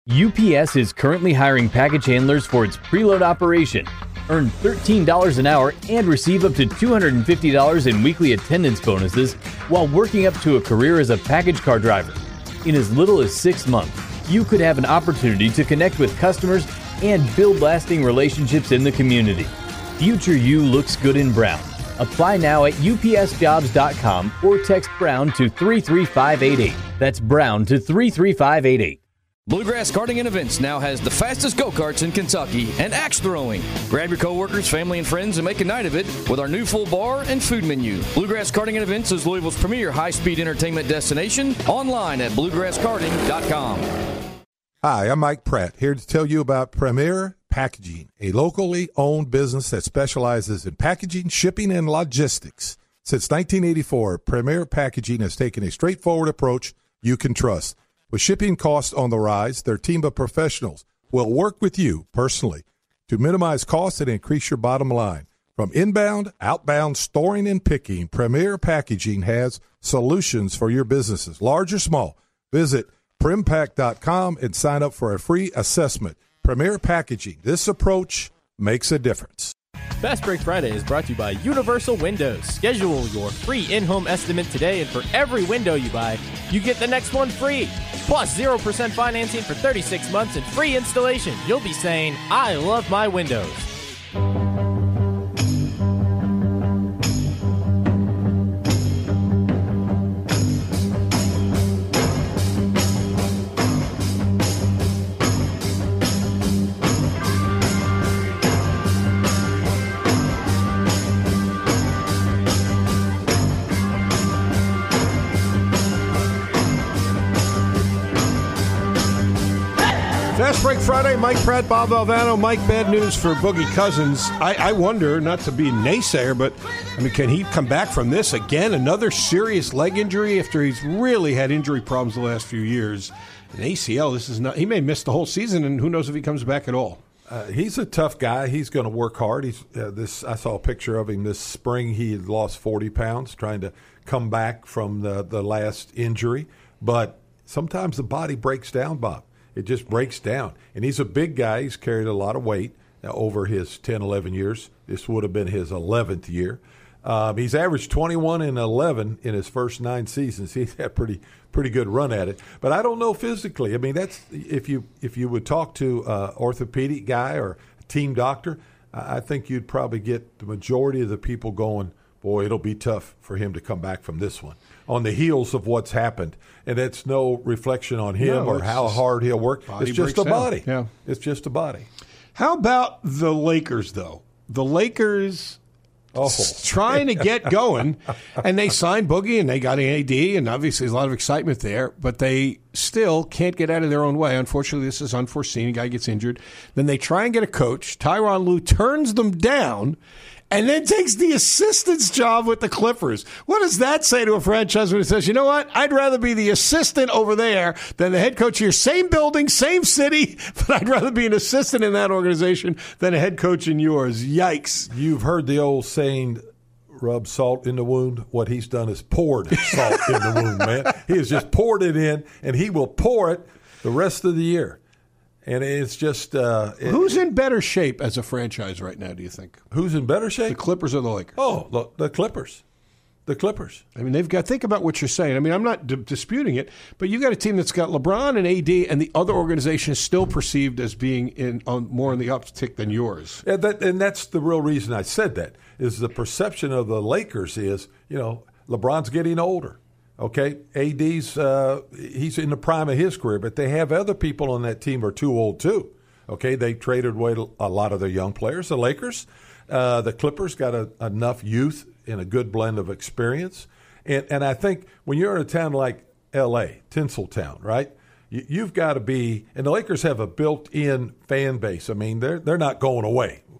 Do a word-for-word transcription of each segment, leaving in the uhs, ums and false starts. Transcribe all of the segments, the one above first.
U P S is currently hiring package handlers for its preload operation. Earn thirteen dollars an hour and receive up to two hundred fifty dollars in weekly attendance bonuses while working up to a career as a package car driver. In as little as six months, you could have an opportunity to connect with customers and build lasting relationships in the community. Future you looks good in brown. Apply now at U P S jobs dot com or text Brown to three three five eight eight. That's Brown to three three five eight eight. Bluegrass Karting and Events now has the fastest go-karts in Kentucky and axe throwing. Grab your coworkers, family, and friends and make a night of it with our new full bar and food menu. Bluegrass Karting and Events is Louisville's premier high-speed entertainment destination, online at bluegrass karting dot com. Hi, I'm Mike Pratt, here to tell you about Premier Packaging, a locally owned business that specializes in packaging, shipping, and logistics. Since nineteen eighty-four, Premier Packaging has taken a straightforward approach you can trust. With shipping costs on the rise, their team of professionals will work with you personally to minimize costs and increase your bottom line. From inbound, outbound, storing, and picking, Premier Packaging has solutions for your businesses, large or small. Visit prim pack dot com and sign up for a free assessment. Premier Packaging. This approach makes a difference. Fast Break Friday is brought to you by Universal Windows. Schedule your free in-home estimate today, and for every window you buy, you get the next one free. Plus zero percent financing for thirty-six months and free installation. You'll be saying, I love my windows. Fast Break Friday, Mike Pratt, Bob Valvano. Mike, bad news for Boogie Cousins. I, I wonder, not to be a naysayer, but I mean, can he come back from this again? Another serious leg injury after he's really had injury problems the last few years. An A C L, this is not. He may miss the whole season, and who knows if he comes back at all. Uh, he's a tough guy. He's going to work hard. He's uh, this. I saw a picture of him this spring. He had lost forty pounds trying to come back from the, the last injury. But sometimes the body breaks down, Bob. It just breaks down. And he's a big guy. He's carried a lot of weight over his ten, eleven years. This would have been his eleventh year. Um, he's averaged twenty-one and eleven in his first nine seasons. He's had a pretty pretty good run at it. But I don't know physically. I mean, that's if you if you would talk to an orthopedic guy or a team doctor, I think you'd probably get the majority of the people going, boy, it'll be tough for him to come back from this one on the heels of what's happened. And it's no reflection on him no, or how hard he'll work. It's just a down. body. Yeah. It's just a body. How about the Lakers, though? The Lakers oh. trying to get going, and they signed Boogie, and they got an A D, and obviously there's a lot of excitement there, but they still can't get out of their own way. Unfortunately, this is unforeseen. A guy gets injured. Then they try and get a coach. Tyronn Lue turns them down, and then takes the assistant's job with the Clippers. What does that say to a franchise when it says, you know what, I'd rather be the assistant over there than the head coach here. Same building, same city, but I'd rather be an assistant in that organization than a head coach in yours. Yikes. You've heard the old saying, rub salt in the wound. What he's done is poured salt in the wound, man. He has just poured it in, and he will pour it the rest of the year. And it's just uh, – Who's in better shape as a franchise right now, do you think? Who's in better shape? The Clippers or the Lakers? Oh, the, the Clippers. The Clippers. I mean, they've got – think about what you're saying. I mean, I'm not d- disputing it, but you've got a team that's got LeBron and A D, and the other organization is still perceived as being in on, more in the uptick than yours. Yeah, that, and that's the real reason I said that, is the perception of the Lakers is, you know, LeBron's getting older. Okay, A D's uh, he's in the prime of his career, but they have other people on that team who are too old too. Okay, they traded away a lot of their young players. The Lakers, uh, the Clippers got a, enough youth and a good blend of experience. And and I think when you're in a town like L A, Tinseltown, right, you, you've got to be – and the Lakers have a built-in fan base. I mean, they're they're not going away.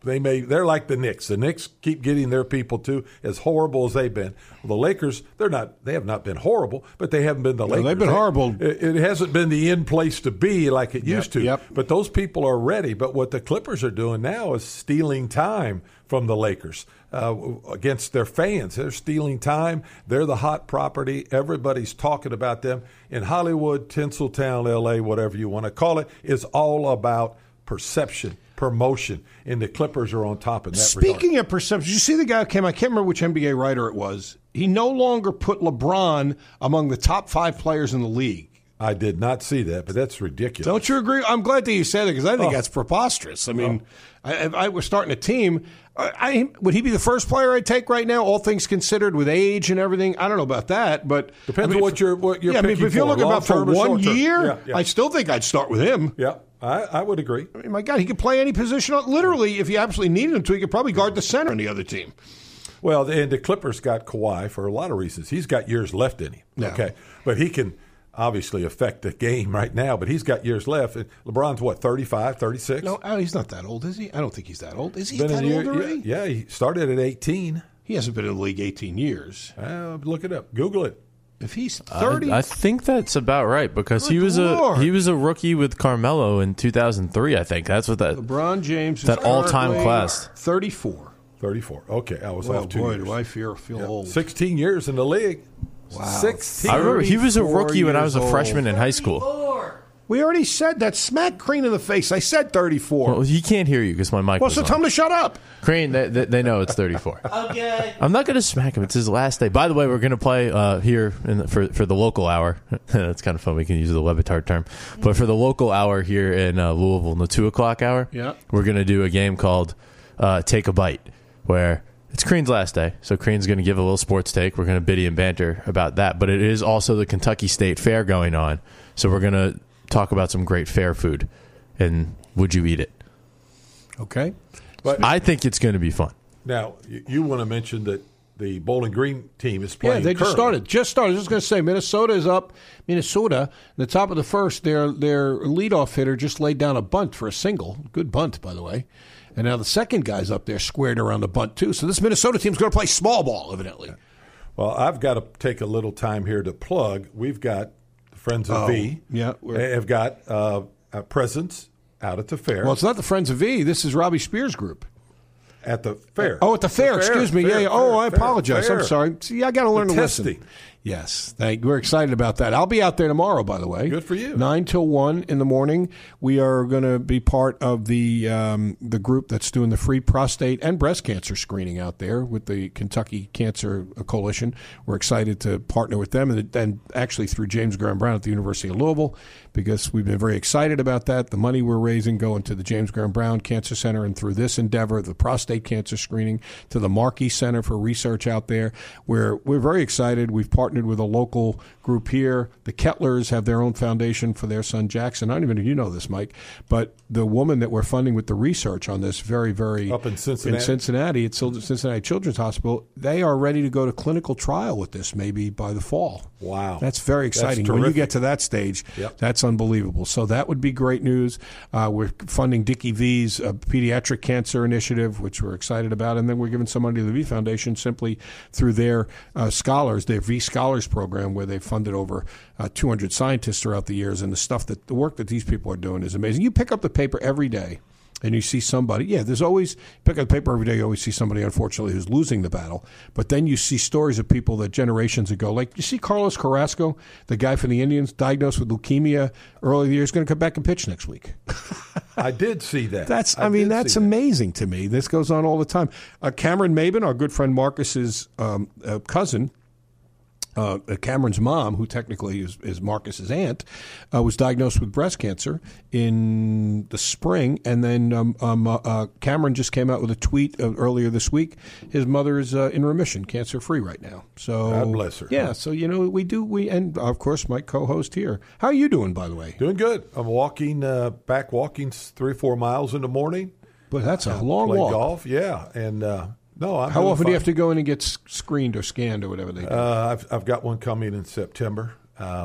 they may they're like the Knicks. The Knicks keep getting their people too, as horrible as they've been. Well, the Lakers, they're not. They have not been horrible, but they haven't been the no, Lakers. They've been horrible. It, it hasn't been the end place to be like it yep, used to. Yep. But those people are ready. But what the Clippers are doing now is stealing time from the Lakers uh, against their fans. They're stealing time. They're the hot property. Everybody's talking about them. In Hollywood, Tinseltown, L A, whatever you want to call it, is all about perception, promotion, and the Clippers are on top of that. Speaking regard. of perception, did you see the guy who came, I can't remember which N B A writer it was. He no longer put LeBron among the top five players in the league. I did not see that, but that's ridiculous. Don't you agree? I'm glad that you said it because I think oh. that's preposterous. I mean, oh. I, if I was starting a team, I, I, would he be the first player I'd take right now, all things considered, with age and everything? I don't know about that, but depends I mean, on what you're what you're yeah, picking I mean, if you're for, looking about for one year, yeah, yeah. I still think I'd start with him. Yeah, I, I would agree. I mean, my God, he could play any position. Literally, if you absolutely needed him to, he could probably guard the center on the other team. Well, and the Clippers got Kawhi for a lot of reasons. He's got years left in him. Yeah. Okay, but he can obviously affect the game right now, but he's got years left. And LeBron's what, thirty-five, thirty-six? No, he's not that old, is he? I don't think he's that old. Is he been that year, old already? Yeah, yeah, he started at eighteen. He hasn't been in the league eighteen years. Uh, look it up. Google it. If he's thirty, I, I think that's about right because Good he was Lord. a he was a rookie with Carmelo in two thousand three. I think that's what that LeBron James that all time class thirty-four. thirty-four. Okay, I was well, off two boy, years. do I feel feel yeah. old. Sixteen years in the league. Wow. Sixteen. I remember he was a rookie when I was a old. freshman in high school. We already said that. Smack Crane in the face. I said thirty-four. Well, he can't hear you because my mic well, was so on. tell him to shut up. Crane, they, they, they know it's thirty-four. Okay. I'm not going to smack him. It's his last day. By the way, we're going to play uh, here in the, for for the local hour. That's kind of fun. We can use the Levitard term. But for the local hour here in uh, Louisville, in the two o'clock hour, yeah. we're going to do a game called uh, Take a Bite, where it's Crean's last day. So Crean's going to give a little sports take. We're going to biddy and banter about that. But it is also the Kentucky State Fair going on. So we're going to talk about some great fair food, and would you eat it? Okay. But I think it's going to be fun. Now, you, you want to mention that the Bowling Green team is playing. Yeah, they just currently. started. Just started. I was just going to say, Minnesota is up. Minnesota, the top of the first, their their leadoff hitter just laid down a bunt for a single. Good bunt, by the way. And now the second guy's up there squared around the bunt, too. So this Minnesota team's going to play small ball, evidently. Well, I've got to take a little time here to plug. We've got the Friends of oh, V. Yeah. They have got uh, a presence out at the fair. Well, it's not the Friends of V. This is Robbie Spears' group. At the fair. Oh, at the fair. The fair Excuse me. fair, yeah. yeah. Fair, Oh, I fair, apologize. fair. I'm sorry. See, I got to learn the to testing. listen. Yes. Thank, we're excited about that. I'll be out there tomorrow, by the way. Good for you. nine till one in the morning. We are going to be part of the um, the group that's doing the free prostate and breast cancer screening out there with the Kentucky Cancer Coalition. We're excited to partner with them and, and actually through James Graham Brown at the University of Louisville, because we've been very excited about that. The money we're raising going to the James Graham Brown Cancer Center, and through this endeavor, the prostate cancer screening, to the Markey Center for Research out there. We're, we're very excited. We've partnered with a local group here. The Kettlers have their own foundation for their son Jackson. I don't even know if you know this, Mike, but the woman that we're funding with the research on this very, very up in Cincinnati, in Cincinnati at Cincinnati Children's Hospital, they are ready to go to clinical trial with this maybe by the fall. Wow. That's very exciting. That's when you get to that stage, yep. that's unbelievable. So that would be great news. Uh, we're funding Dickie V's uh, pediatric cancer initiative, which we're excited about. And then we're giving some money to the V Foundation simply through their uh, scholars, their V Scholars program, where they've funded over uh, two hundred scientists throughout the years. And the stuff that the work that these people are doing is amazing. You pick up the paper every day and you see somebody, yeah, there's always, pick up the paper every day, you always see somebody, unfortunately, who's losing the battle. But then you see stories of people that generations ago, like you see Carlos Carrasco, the guy from the Indians, diagnosed with leukemia early in the year, is going to come back and pitch next week. I did see that. That's, I, I mean, that's amazing to me. This goes on all the time. Uh, Cameron Maben, our good friend Marcus's um, uh, cousin, Uh, Cameron's mom, who technically is, is Marcus's aunt, uh, was diagnosed with breast cancer in the spring, and then um, um, uh, uh, Cameron just came out with a tweet uh, earlier this week. His mother is uh, in remission, cancer free right now. So God bless her. Yeah, so you know we do we, and of course my co-host here. How are you doing, by the way? Doing good. I'm walking uh, back, walking three or four miles in the morning. But that's a long play walk. golf, yeah, and. Uh, No, I'm How often fine. do you have to go in and get screened or scanned or whatever they do? Uh, I've I've got one coming in September. Um,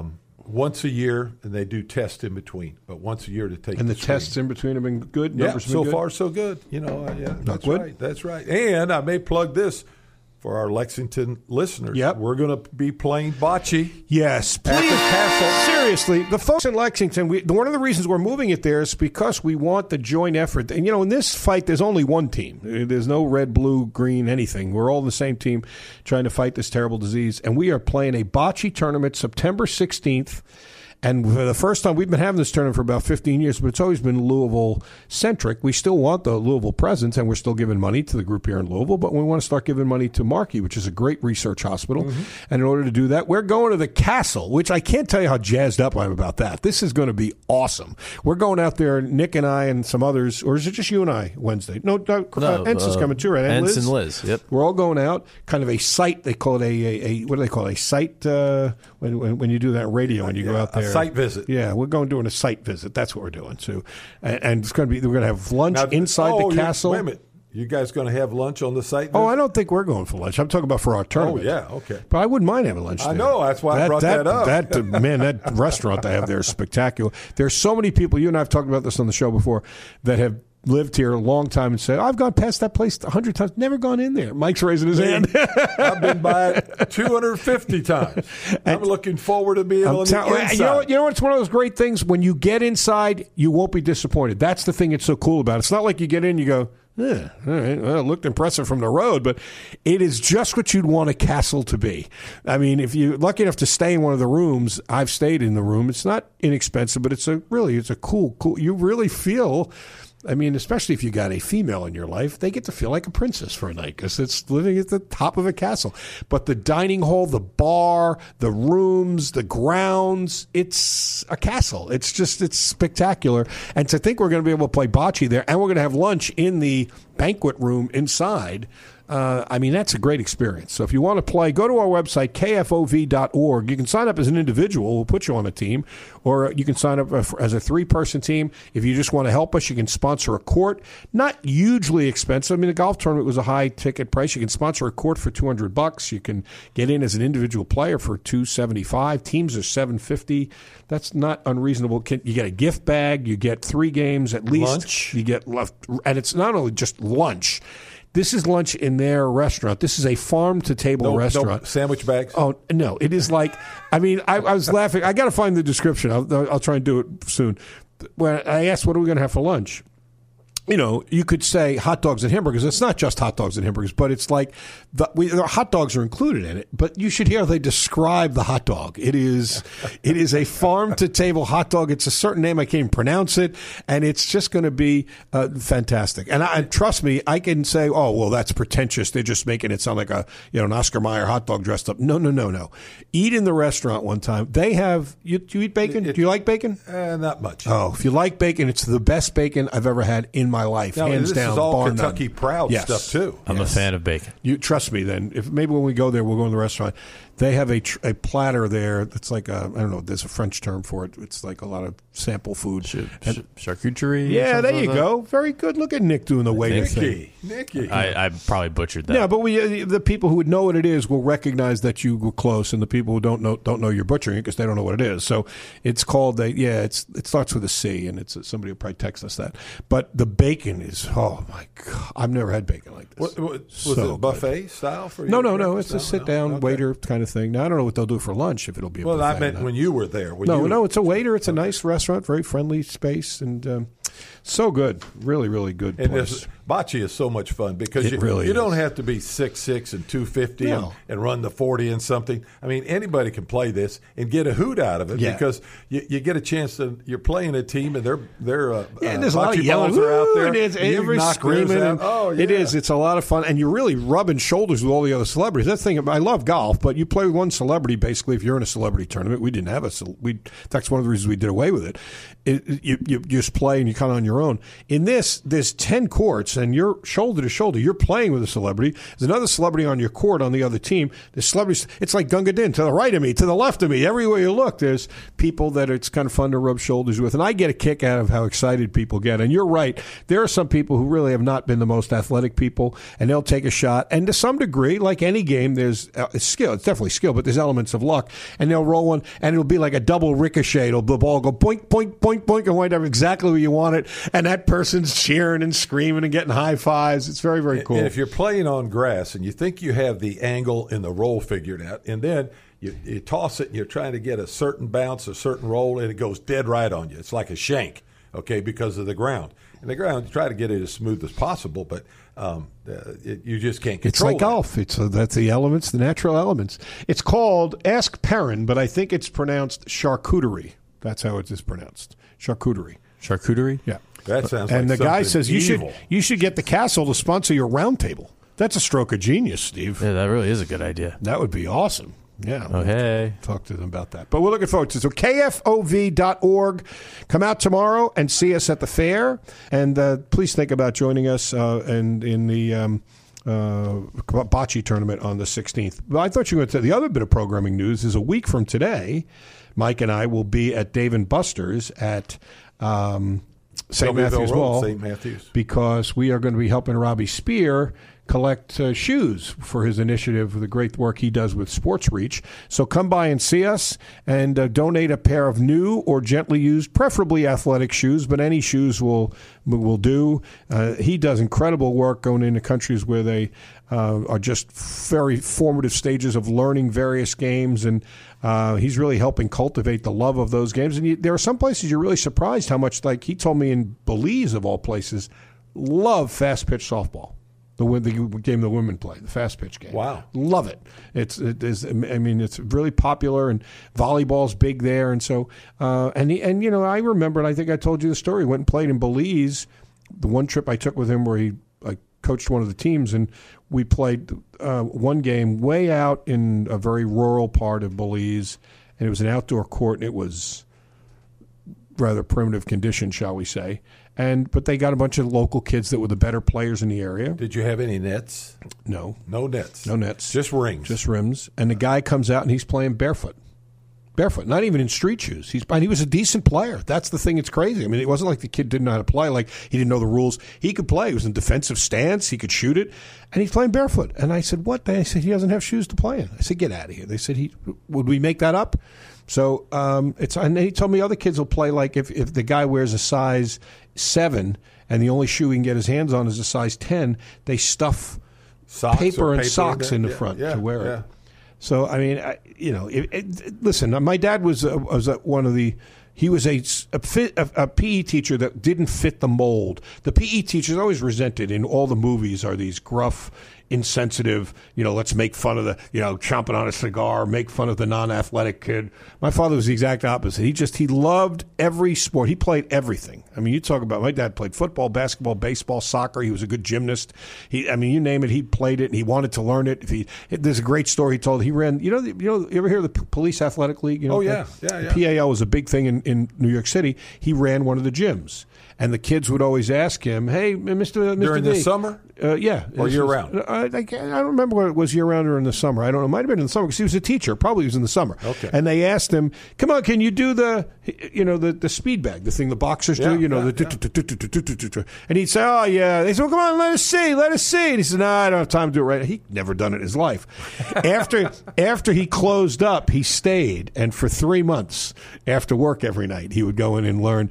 once a year, and they do tests in between, but once a year to take And the, the tests in between have been good? Yeah, Numbers have so been good? far so good. You know, uh, yeah, that's wood? right. That's right. And I may plug this for our Lexington listeners. Yep. We're going to be playing bocce. Yes, please. At the Castle. Seriously, the folks in Lexington, we, one of the reasons we're moving it there is because we want the joint effort. And, you know, in this fight, there's only one team. There's no red, blue, green, anything. We're all the same team trying to fight this terrible disease. And we are playing a bocce tournament September sixteenth. And for the first time, we've been having this tournament for about fifteen years, but it's always been Louisville-centric. We still want the Louisville presence, and we're still giving money to the group here in Louisville, but we want to start giving money to Markey, which is a great research hospital. Mm-hmm. And in order to do that, we're going to the Castle, which I can't tell you how jazzed up I am about that. This is going to be awesome. We're going out there, Nick and I and some others, or is it just you and I Wednesday? No, no, no uh, Ensign's uh, coming too, right? And Liz? Liz? and Liz, yep. We're all going out, kind of a site, they call it a, a, a what do they call it, a site, uh, when, when, when you do that radio, when you yeah, go out there. A site visit. Yeah, we're going doing a site visit. That's what we're doing too, and, and it's going to be. We're going to have lunch Now, inside oh, the you- castle. Wait a minute. You guys going to have lunch on the site? Oh, visit? I don't think we're going for lunch. I'm talking about for our tournament. Oh, yeah, okay. But I wouldn't mind having lunch I there. know, that's why I brought that up. That, uh, man, that restaurant they have there is spectacular. There's so many people, you and I have talked about this on the show before, that have lived here a long time and said, I've gone past that place a hundred times, never gone in there. Mike's raising his hand. I've been by it two hundred fifty times. I'm looking forward to being I'm on tell- the inside. You know, what- you know, it's one of those great things. When you get inside, you won't be disappointed. That's the thing that's so cool about it. It's not like you get in, you go, yeah, all right, well, it looked impressive from the road, but it is just what you'd want a castle to be. I mean, if you're lucky enough to stay in one of the rooms, I've stayed in the room. It's not inexpensive, but it's a really, it's a cool, cool. You really feel. I mean, especially if you got a female in your life, they get to feel like a princess for a night because it's living at the top of a castle. But the dining hall, the bar, the rooms, the grounds, it's a castle. It's just, it's spectacular. And to think we're going to be able to play bocce there and we're going to have lunch in the banquet room inside, Uh, I mean, that's a great experience. So if you want to play, go to our website, K F O V dot org. You can sign up as an individual. We'll put you on a team. Or you can sign up as a three-person team. If you just want to help us, you can sponsor a court. Not hugely expensive. I mean, the golf tournament was a high-ticket price. You can sponsor a court for two hundred bucks. You can get in as an individual player for two hundred seventy-five dollars. Teams are seven hundred fifty dollars. That's not unreasonable. You get a gift bag. You get three games at least. Lunch. You get left. And it's not only just lunch. This is lunch in their restaurant. This is a farm-to-table no, restaurant. No sandwich bags? Oh, no. It is like, I mean, I, I was laughing. I got to find the description. I'll, I'll try and do it soon. When I asked, what are we going to have for lunch? You know, you could say hot dogs and hamburgers. It's not just hot dogs and hamburgers, but it's like the, we, the hot dogs are included in it. But you should hear how they describe the hot dog. It is, it is a farm-to-table hot dog. It's a certain name. I can't even pronounce it, and it's just going to be uh, fantastic. And, I, and trust me, I can say, oh, well, that's pretentious. They're just making it sound like a you know an Oscar Mayer hot dog dressed up. No, no, no, no. Eat in the restaurant one time. They have you. Do you eat bacon? It, do you like bacon? Uh, not much. Oh, if you like bacon, it's the best bacon I've ever had in my life, now, hands this down. This is all bar Kentucky none. Proud Yes. stuff too. I'm Yes. a fan of bacon. You trust me. Then, if maybe when we go there, we'll go in the restaurant. They have a tr- a platter there that's like a I don't know. There's a French term for it. It's like a lot of sample food. Ch- And- ch- charcuterie. yeah, there you like go. Very good. Look at Nick doing the waiter thing. Nicky, Nicky. I, I probably butchered that. Yeah, but we uh, the people who would know what it is will recognize that you were close, and the people who don't know don't know you're butchering it because they don't know what it is. So it's called a yeah. It's it starts with a C, and it's somebody will probably text us that. But the bacon is oh my god! I've never had bacon like this. What, what, was So it buffet style for you? No, no, no. It's a No, sit no. down Okay. waiter kind of thing. Now I don't know what they'll do for lunch if it'll be. A Well, I buffet or meant not. when you were there. When No, you, no, it's a waiter. It's a nice restaurant, very friendly space, and um, so good. Really, really good And place. this bocce is so much fun because It you, really you don't is. have to be six six and two fifty and, No. and run the forty and something. I mean, anybody can play this and get a hoot out of it Yeah. because you, you get a chance to. You're playing a team and they're they're uh, And uh, there's a lot of bocce yelling. balls are out "Woo!" there. And it's, You everybody's knock theirs screaming. out. And Oh, yeah. It is. It's a lot of fun, and you're really rubbing shoulders with all the other celebrities. That's the thing. I love golf, but you play with one celebrity basically. If you're in a celebrity tournament, we didn't have a. ce- We that's one of the reasons we did away with it. It, it you, you just play and you kind kind of on your own. In this, there's ten courts, and you're shoulder to shoulder. You're playing with a celebrity. There's another celebrity on your court on the other team. There's celebrities. It's like Gunga Din, to the right of me, to the left of me. Everywhere you look, there's people that it's kind of fun to rub shoulders with. And I get a kick out of how excited people get. And you're right. There are some people who really have not been the most athletic people, and they'll take a shot. And to some degree, like any game, there's uh, skill. It's definitely skill, but there's elements of luck. And they'll roll one, and it'll be like a double ricochet. It'll, the ball go boink, boink, boink, boink, and wind up exactly where you want it. And that person's cheering and screaming and getting high fives. It's very, very cool. And if you're playing on grass and you think you have the angle and the roll figured out, and then you, you toss it and you're trying to get a certain bounce, a certain roll, and it goes dead right on you. It's like a shank, okay, because of the ground. And the ground, you try to get it as smooth as possible, but um, uh, it, you just can't control it. It's like that. golf. It's uh, that's the elements, the natural elements. It's called Ask Perrin, but I think it's pronounced charcuterie. That's how it is pronounced. Charcuterie. Charcuterie? Yeah. That sounds and like the guy says you evil. should you should get the castle to sponsor your round table. That's a stroke of genius, Steve. Yeah, that really is a good idea. That would be awesome. Yeah. Oh, hey. Talk to them about that. But we're looking forward to it. So K F O V dot org. Come out tomorrow and see us at the fair. And uh, please think about joining us uh, in, in the um, uh, bocce tournament on the sixteenth. But I thought you were going to say the other bit of programming news is a week from today, Mike and I will be at Dave and Buster's at um, Saint Matthews Mall. Saint Matthews. Because we are going to be helping Robbie Spear collect uh, shoes for his initiative, the great work he does with Sports Reach. So come by and see us and uh, donate a pair of new or gently used, preferably athletic shoes, but any shoes will will do. Uh, he does incredible work going into countries where they uh, are just very formative stages of learning various games, and uh, he's really helping cultivate the love of those games. And you, there are some places you're really surprised how much, like he told me in Belize, of all places, love fast-pitch softball. The, the game the women play, the fast pitch game. Wow, love it! It's it is. I mean, it's really popular, and volleyball's big there, and so uh, and he, and you know, I remember, and I think I told you the story. Went and played in Belize. The one trip I took with him, where he I coached one of the teams, and we played uh, one game way out in a very rural part of Belize, and it was an outdoor court, and it was rather primitive condition, shall we say. And but they got a bunch of local kids that were the better players in the area. Did you have any nets? No. No nets. No nets. Just rings. Just rims. And the guy comes out and he's playing barefoot. Barefoot. Not even in street shoes. He's and he was a decent player. That's the thing that's crazy. I mean, it wasn't like the kid didn't know how to play, like he didn't know the rules. He could play. He was in defensive stance. He could shoot it. And he's playing barefoot. And I said, what? They said, he doesn't have shoes to play in. I said, get out of here. They said, he would we make that up? So um, it's and he told me other kids will play like if, if the guy wears a size seven and the only shoe he can get his hands on is a size ten, they stuff socks paper and paper socks in the yeah, front yeah, to wear yeah. it. So I mean, I, you know, it, it, listen. My dad was a, was a, one of the. He was a, a, fit, a, a P E teacher that didn't fit the mold. The P E teachers always resented in all the movies are these gruff, insensitive, you know, let's make fun of the, you know, chomping on a cigar, make fun of the non-athletic kid. My father was the exact opposite. He just, he loved every sport. He played everything. I mean, you talk about, my dad played football, basketball, baseball, soccer. He was a good gymnast. He, I mean, you name it, he played it and he wanted to learn it. If he, there's a great story he told. He ran, you know, you know, you ever hear of the Police Athletic League? You know, oh, yeah, yeah, yeah. P A L was a big thing in, in New York City. He ran one of the gyms. And the kids would always ask him, "Hey, Mister Mister During D, the summer, uh, yeah, or year round." I, I, I don't remember whether it was year round or in the summer. I don't know. It might have been in the summer because he was a teacher. Probably was in the summer. Okay. And they asked him, "Come on, can you do the, you know, the, the speed bag, the thing the boxers Yeah, do, you know, yeah, the." And he'd say, "Oh yeah." They said, "Well, come on, let us see, let us see." And he said, "No, I don't have time to do it right." He'd never done it in his life. After after he closed up, he stayed, and for three months after work every night, he would go in and learn.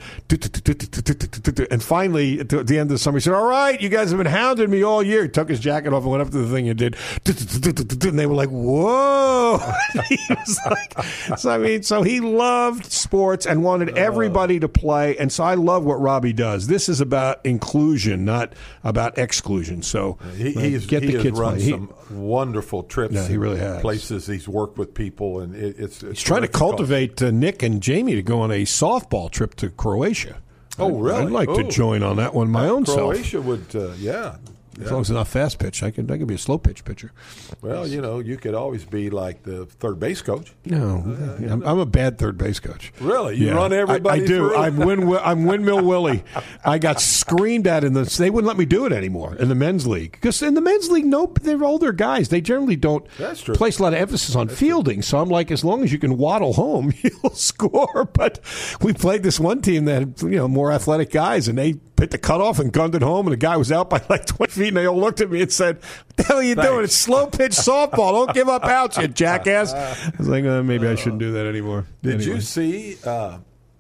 And finally, at the end of the summer, he said, "All right, you guys have been hounding me all year." He took his jacket off and went up to the thing and did, and they were like, "Whoa!" He was like, so I mean, so he loved sports and wanted everybody to play, and so I love what Robbie does. This is about inclusion, not about exclusion. So he, uh, he's, get he the has kids run playing. some he, wonderful trips. Yeah, he really has. Places he's worked with people, and it, it's, it's he's trying to cultivate uh, Nick and Jamie to go on a softball trip to Croatia. Oh, really? I'd like oh. to join on that one my own Croatia self. would, uh, yeah. As long as it's not fast pitch, I can I can be a slow pitch pitcher. Well, you know, you could always be like the third base coach. No, uh, I'm, I'm a bad third base coach. Really, you yeah, run everybody. I, I do. Through? I'm win. I'm Windmill Willie. I got screamed at in the. They wouldn't let me do it anymore in the men's league because in the men's league, nope, they're older guys. They generally don't That's true. place a lot of emphasis on That's fielding. True. So I'm like, as long as you can waddle home, you'll score. But we played this one team that had, you know, more athletic guys, and they hit the cutoff and gunned it home, and the guy was out by like twenty feet, and they all looked at me and said, "What the hell are you Thanks. doing? It's slow pitch softball. Don't give up outs, you jackass." I was like, uh, maybe I shouldn't do that anymore. Did anyway. you see uh,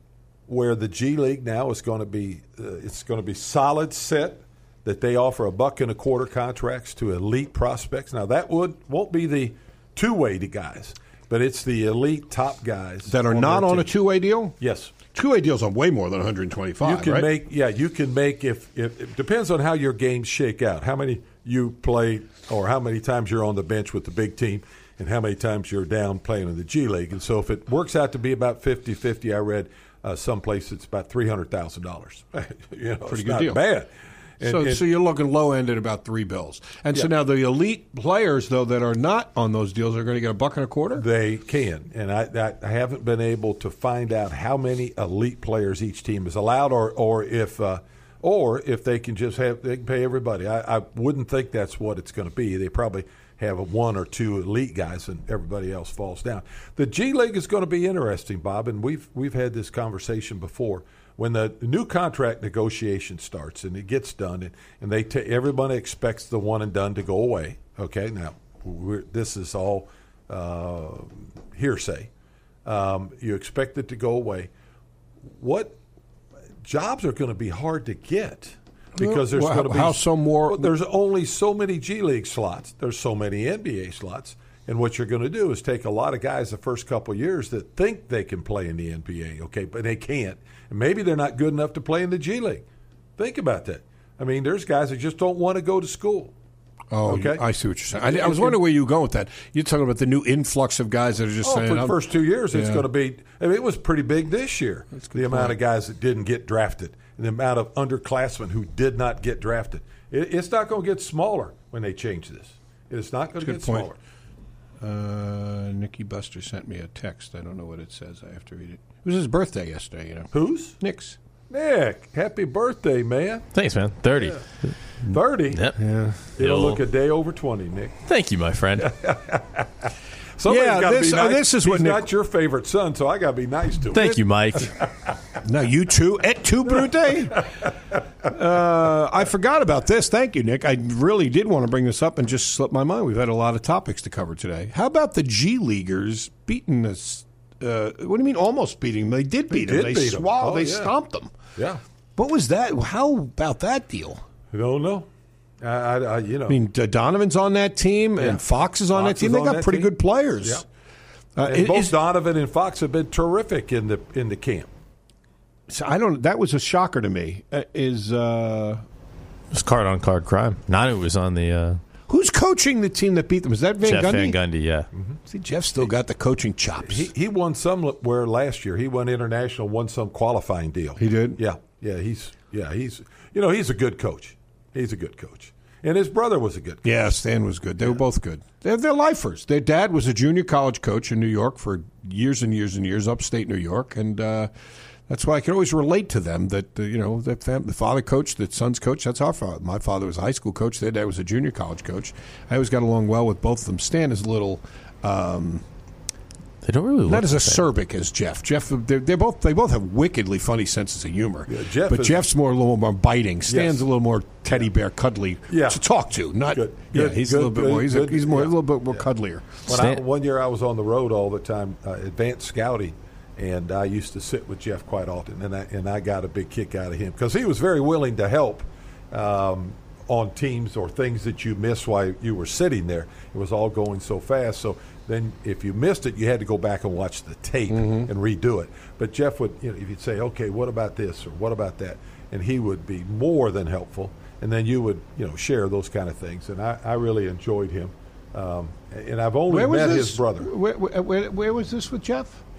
where the G League now is going to be? Uh, it's going to be solid set that they offer a buck and a quarter contracts to elite prospects. Now that would won't be the two way to guys, but it's the elite top guys that are on not on a two way deal. Yes. Two-way deals on way more than one hundred twenty-five. You can right? make, yeah. You can make if, if it depends on how your games shake out, how many you play, or how many times you're on the bench with the big team, and how many times you're down playing in the G League. And so, if it works out to be about fifty-fifty, I read uh, someplace it's about three hundred thousand dollars. You know, pretty it's good not deal. Bad. And, so, and, so you're looking low end at about three bills. And yeah. so now the elite players, though, that are not on those deals are going to get a buck and a quarter? They can. And I, I haven't been able to find out how many elite players each team is allowed, or, or if uh, or if they can just have they can pay everybody. I, I wouldn't think that's what it's going to be. They probably have a one or two elite guys, and everybody else falls down. The G League is going to be interesting, Bob, and we've we've had this conversation before. When the new contract negotiation starts and it gets done, and, and they t- everybody expects the one and done to go away. Okay, now we're, this is all uh, hearsay. Um, you expect it to go away. What jobs are going to be hard to get because there's well, going to be how so more. Well, there's only so many G League slots. There's so many N B A slots. And what you're going to do is take a lot of guys the first couple of years that think they can play in the N B A, okay, but they can't. And maybe they're not good enough to play in the G League. Think about that. I mean, there's guys that just don't want to go to school. Oh, okay? I see what you're saying. I, I was wondering where you were going with that. You're talking about the new influx of guys that are just oh, saying. for the first two years, it's yeah. going to be – I mean, it was pretty big this year, the amount point. of guys that didn't get drafted and the amount of underclassmen who did not get drafted. It, it's not going to get smaller when they change this. It's not going to get point. smaller. Uh, Nicky Buster sent me a text. I don't know what it says. I have to read it. It was his birthday yesterday, you know. Whose? Nick's. Nick, happy birthday, man. Thanks, man. thirty. Yeah. thirty? Yep. Yeah. It'll look a day over twenty, Nick. Thank you, my friend. Somebody's yeah, gotta this, be nice. uh, this is He's what Nick... not your favorite son, so I got to be nice to him. Thank you, Mike. No, you too. Et tu, Brute? uh, I forgot about this. Thank you, Nick. I really did want to bring this up and just slipped my mind. We've had a lot of topics to cover today. How about the G Leaguers beating us? Uh, what do you mean almost beating them? They did beat they them. Did they beat swallowed. them. Oh, they yeah. stomped them. Yeah. What was that? How about that deal? I don't know. I, I, I you know. I mean, Donovan's on that team, Yeah. and Fox is on Fox that team. is They on got that pretty team. good players. Yeah. Uh, and both is, Donovan and Fox have been terrific in the in the camp. so I don't. That was a shocker to me. Uh, is uh, It's card on card crime. Nanu was on the uh, who's coaching the team that beat them? Is that Van Jeff Gundy? Van Gundy. Yeah. Mm-hmm. See, Jeff still got the coaching chops. He he won somewhere last year. He won international, won some qualifying deal. He did? Yeah, yeah. He's yeah he's you know he's a good coach. He's a good coach, and his brother was a good coach. Yeah, Stan was good. They were both good. They're, they're lifers. Their dad was a junior college coach in New York for years and years and years, upstate New York, and uh, that's why I can always relate to them. That uh, you know, that fam- the father coached, the son's coach. That's our father. My father was a high school coach. Their dad was a junior college coach. I always got along well with both of them. Stan is a little. Um, They don't really look Not as the same. acerbic as Jeff. Jeff, they're, they're both they both have wickedly funny senses of humor. Yeah, Jeff but is- Jeff's more a little more biting. Stan's Yes. a little more teddy bear, cuddly Yeah. to talk to. Not Good. yeah, Good. he's Good. a little bit Good. more. He's, Good. a, he's more Yeah. a little bit more Yeah. cuddlier. When I, Stan- one year I was on the road all the time, uh, advanced scouting, and I used to sit with Jeff quite often, and I, and I got a big kick out of him because he was very willing to help um, on teams or things that you missed while you were sitting there. It was all going so fast. So then if you missed it, you had to go back and watch the tape Mm-hmm. and redo it. But Jeff would, you know, if you'd say, okay, what about this or what about that? And he would be more than helpful. And then you would, you know, share those kind of things. And I, I really enjoyed him. Um, and I've only Where was met this? his brother. Where, where, where, where was this with Jeff?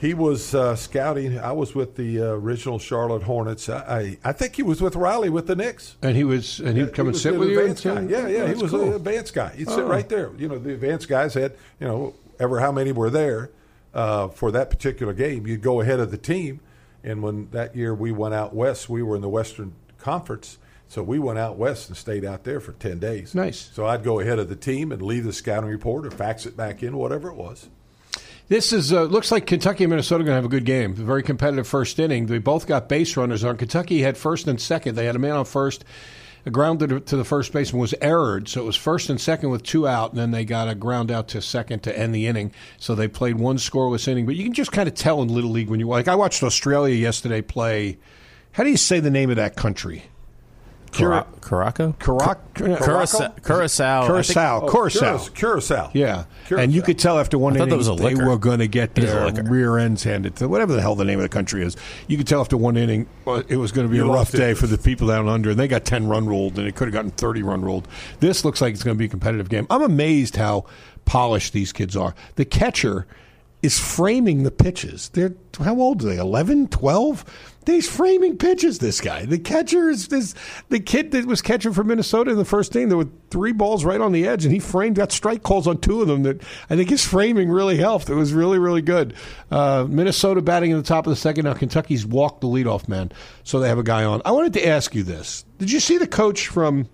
He was uh, scouting. I was with the uh, original Charlotte Hornets. I, I I think he was with Riley with the Knicks. And he was, and he'd come he and sit an with you. Advanced guy. Yeah, yeah, Oh, he was cool. an advanced guy. He'd sit Oh. right there. You know, the advanced guys had, you know, ever how many were there uh, for that particular game. You'd go ahead of the team, and when that year we went out west, we were in the Western Conference. So we went out west and stayed out there for ten days. Nice. So I'd go ahead of the team and leave the scouting report or fax it back in, whatever it was. This is uh, looks like Kentucky and Minnesota are going to have a good game. A very competitive first inning. They both got base runners on. Kentucky had first and second. They had a man on first. A ground to the first baseman was errored, so it was first and second with two out, and then they got a ground out to second to end the inning. So they played one scoreless inning. But you can just kind of tell in Little League when you like. I watched Australia yesterday play. How do you say the name of that country? Cura- Curaçao? Curac- Curacao? Curacao. Curacao. Oh, Curacao. Curacao. Curacao. Yeah. Curacao. And you could tell after one I thought inning that was a they liquor. were going to get It is a their liquor. rear ends handed to whatever the hell the name of the country is. You could tell after one inning uh, it was going to be You a rough lost day it. for the people down under, and they got ten run ruled, and it could have gotten thirty run ruled. This looks like it's going to be a competitive game. I'm amazed how polished these kids are. The catcher is framing the pitches. They're how old are they? eleven, twelve? He's framing pitches, this guy. The catcher is this the kid that was catching for Minnesota in the first inning. There were three balls right on the edge, and he framed, got strike calls on two of them. That I think his framing really helped. It was really, really good. Uh, Minnesota batting in the top of the second. Now Kentucky's walked the leadoff man, so they have a guy on. I wanted to ask you this. Did you see the coach from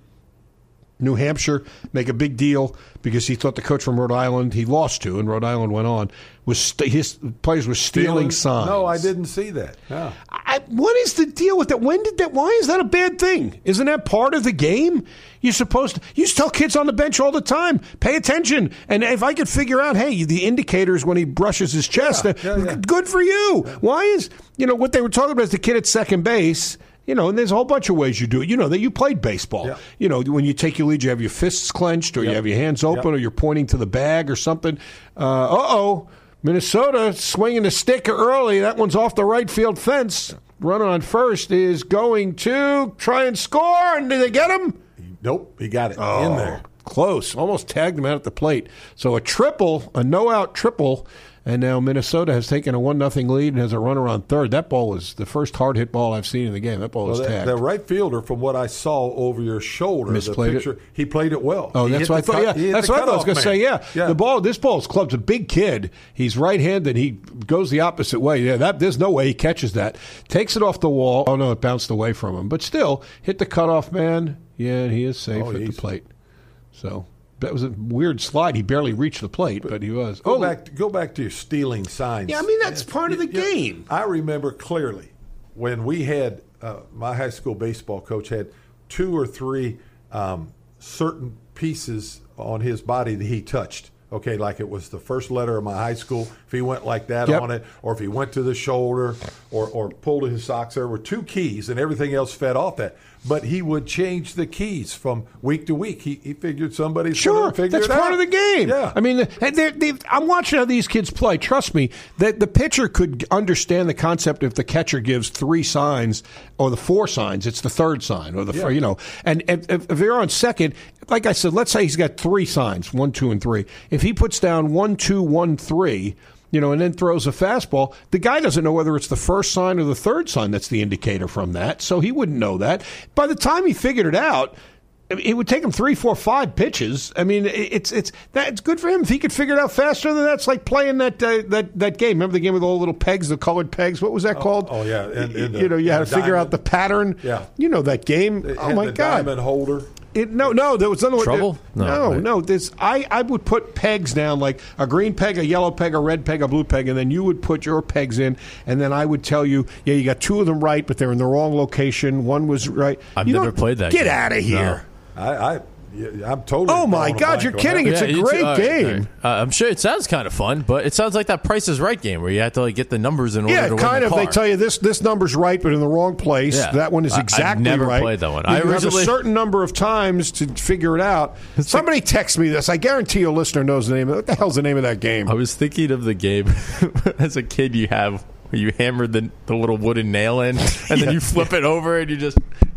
New Hampshire make a big deal because he thought the coach from Rhode Island he lost to, and Rhode Island went on, was st- his players were stealing signs? No, I didn't see that. No. I, what is the deal with that? When did that? Why is that a bad thing? Isn't that part of the game? You're supposed to. You tell kids on the bench all the time, pay attention. And if I could figure out, hey, the indicators when he brushes his chest, Yeah, uh, yeah, yeah. good for you. Why is you know what they were talking about is the kid at second base. You know, and there's a whole bunch of ways you do it. You know, that you played baseball. Yeah. You know, when you take your lead, you have your fists clenched or you Yep. have your hands open Yep. or you're pointing to the bag or something. Uh, uh-oh, Minnesota swinging the stick early. That one's off the right field fence. Runner on first is going to try and score. And did they get him? Nope, he got it Oh, in there. Close. Almost tagged him out at the plate. So a triple, a no-out triple. And now Minnesota has taken a one nothing lead and has a runner on third. That ball was the first hard-hit ball I've seen in the game. That ball Well, was the, tagged. the right fielder, from what I saw over your shoulder, Misplayed the it? picture, he played it well. Oh, He that's hit what I the thought. cut- Yeah, he hit that's the what I thought I was cutoff going to say. man. Yeah. the ball. This ball's clubbed. A big kid. He's right-handed. He goes the opposite way. Yeah, that there's no way he catches that. Takes it off the wall. Oh no, it bounced away from him. But still, hit the cutoff man. Yeah, he is safe Oh, at the easy. plate. So that was a weird slide. He barely reached the plate, but he was. Go oh, back. Go back to your stealing signs. Yeah, I mean, that's part of the Yeah, game. I remember clearly when we had uh, my high school baseball coach had two or three um, certain pieces on his body that he touched. Okay, like it was the first letter of my high school. If he went like that Yep. on it, or if he went to the shoulder, or or pulled his socks, there were two keys, and everything else fed off that. But he would change the keys from week to week. He, he figured somebody's Sure, going to figure that's it out. part of the game. Yeah, I mean, they're, they I'm watching how these kids play. Trust me, that the pitcher could understand the concept if the catcher gives three signs or the four signs. It's the third sign or the Yeah. four, you know. And if, if they're on second, like I said, let's say he's got three signs, one, two, and three. If he puts down one, two, one, three. You know, and then throws a fastball. The guy doesn't know whether it's the first sign or the third sign that's the indicator from that, so he wouldn't know that. By the time he figured it out, it would take him three, four, five pitches. I mean, it's it's that's good for him if he could figure it out faster than that's like playing that uh, that that game. Remember the game with all the little pegs, the colored pegs? What was that called? oh, yeah. And- and the- you know, you had to the figure out diamond. the pattern. Yeah. You know that game. It Oh had my the God. diamond holder. It, no, no, there was another Trouble? No, No, no, right. no. This I, I would put pegs down, like a green peg, a yellow peg, a red peg, a blue peg, and then you would put your pegs in, and then I would tell you, yeah, you got two of them right, but they're in the wrong location. One was right. I've You never don't- played that Get game. out of here. I, I, yeah, I'm totally. Oh, my drawing a God, blank you're on kidding. that. It's a you great too. All right, game. all right. Uh, I'm sure it sounds kind of fun, but it sounds like that Price is Right game where you have to like get the numbers in order Yeah, to win kind the of. car. They tell you this this number's right, but in the wrong place. Yeah. That one is I- I've exactly never right. played that one. You I have a originally- certain number of times to figure it out. Somebody text me this. I guarantee a listener knows the name of it. What the hell's the name of that game? I was thinking of the game as a kid you have where you hammered the, the little wooden nail in and then you flip it over and you just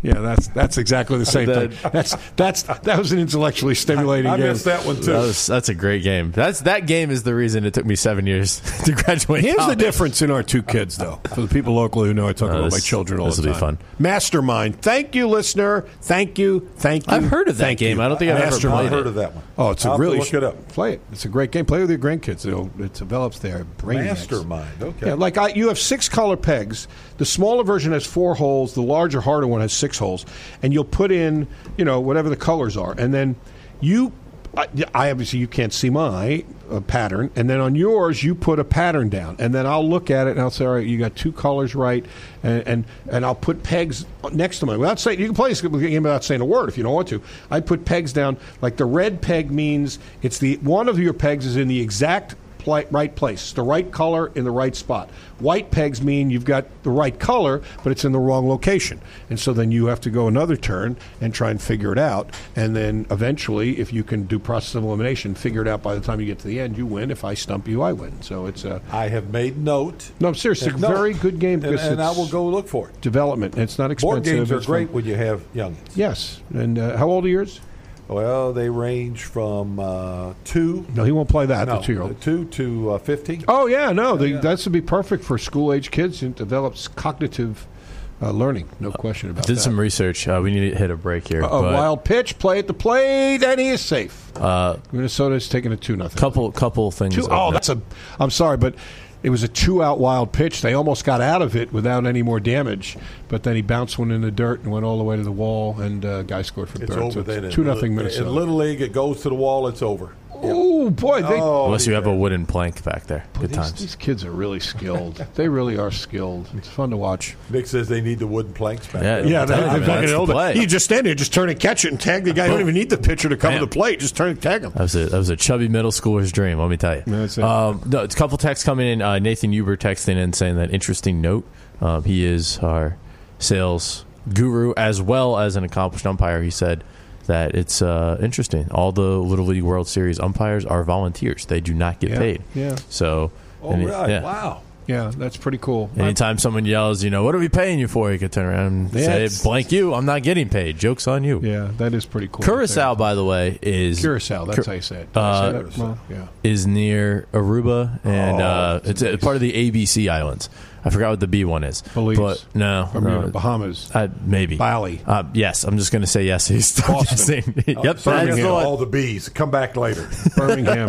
Yeah, that's that's exactly the same thing. That's that's that was an intellectually stimulating I, I game. missed that one too. That was, that's a great game. That's that game is the reason it took me seven years to graduate. Here's college. the difference in our two kids, though. For the people locally who know, I talk Uh, about this- my children all the this'll time. be fun. Mastermind. Thank you, listener. Thank you. Thank you. I've heard of that Thank game. you. I don't think I've ever Mastermind. I've played heard it. of that one. Oh, it's a I'll have to really look it up. Play it. It's a great game. Play with your grandkids. It'll, it develops their brain. Mastermind. Okay. Yeah, like I, you have six color pegs. The smaller version has four holes. The larger, harder one has six holes. And you'll put in, you know, whatever the colors are, and then you. I, I obviously you can't see my uh, pattern, and then on yours you put a pattern down, and then I'll look at it and I'll say, all right, you got two colors right, and and, and I'll put pegs next to mine without saying. You can play this game without saying a word if you don't want to. I put pegs down. Like the red peg means it's the one of your pegs is in the exact pl- right place, the right color in the right spot. White pegs mean you've got the right color, but it's in the wrong location. And so then you have to go another turn and try and figure it out. And then eventually, if you can do process of elimination, figure it out by the time you get to the end, you win. If I stump you, I win. So it's a... I have made note. No, seriously, it's a No. very good game. And, because and I it's will go look for it. Development. And it's not expensive. Board games are It's great fun. when you have youngins. Yes. And uh, how old are yours? Well, they range from uh, two. No, he won't play that, No, the two-year-old. two to uh, fifteen. Oh, yeah, no. They, yeah. That would be perfect for school-age kids. It develops cognitive uh, learning. No question about Did that. some research. Uh, we need to hit a break here. A but wild pitch, play at the plate, and he is safe. Uh, Minnesota's taking a two nothing. couple couple things. Two, of oh, note. that's a. I'm sorry, but it was a two-out wild pitch. They almost got out of it without any more damage, but then he bounced one in the dirt and went all the way to the wall, and uh, guy scored for It's third. over So then. it's two nothing in, Minnesota. in Little League, it goes to the wall. It's over. Oh boy, they, Oh, Unless you have a yeah. wooden plank back there. Good these, times. these kids are really skilled. They really are skilled. It's fun to watch. Nick says they need the wooden planks back Yeah, there. Yeah, I'm they, telling you, they man, fucking that's the nailed it. play. You just stand there, just turn and catch it, and tag the guy. You don't even need the pitcher to cover Bam. the plate. Just turn and tag him. That was a that was a chubby middle schooler's dream. Let me tell you. That's it. Um, no, it's a couple texts coming in. Uh, Nathan Huber texting in saying that interesting note. Um, he is our sales guru as well as an accomplished umpire. He said that it's uh, interesting. All the Little League World Series umpires are volunteers. They do not get Yeah, paid. yeah. So. Oh, and it- right. yeah. Wow. Yeah, that's pretty cool. Anytime someone yells, you know, what are we paying you for? You could turn around and Yeah, say, it's- blank you. I'm not getting paid. Joke's on you. Yeah, that is pretty cool. Curacao, by the way, is Curacao, that's Cur- how you say it. Did I Uh, say that? Well, yeah. is near Aruba, and Oh, uh, it's a, part of the A B C Islands. I forgot what the B one is. Belize. But no, Bermuda, no. Bahamas. Uh, maybe. Bali. Uh, yes, I'm just going to say yes. He's still Boston. guessing. yep, that's Birmingham. the one. All the bees. Come back later. Birmingham.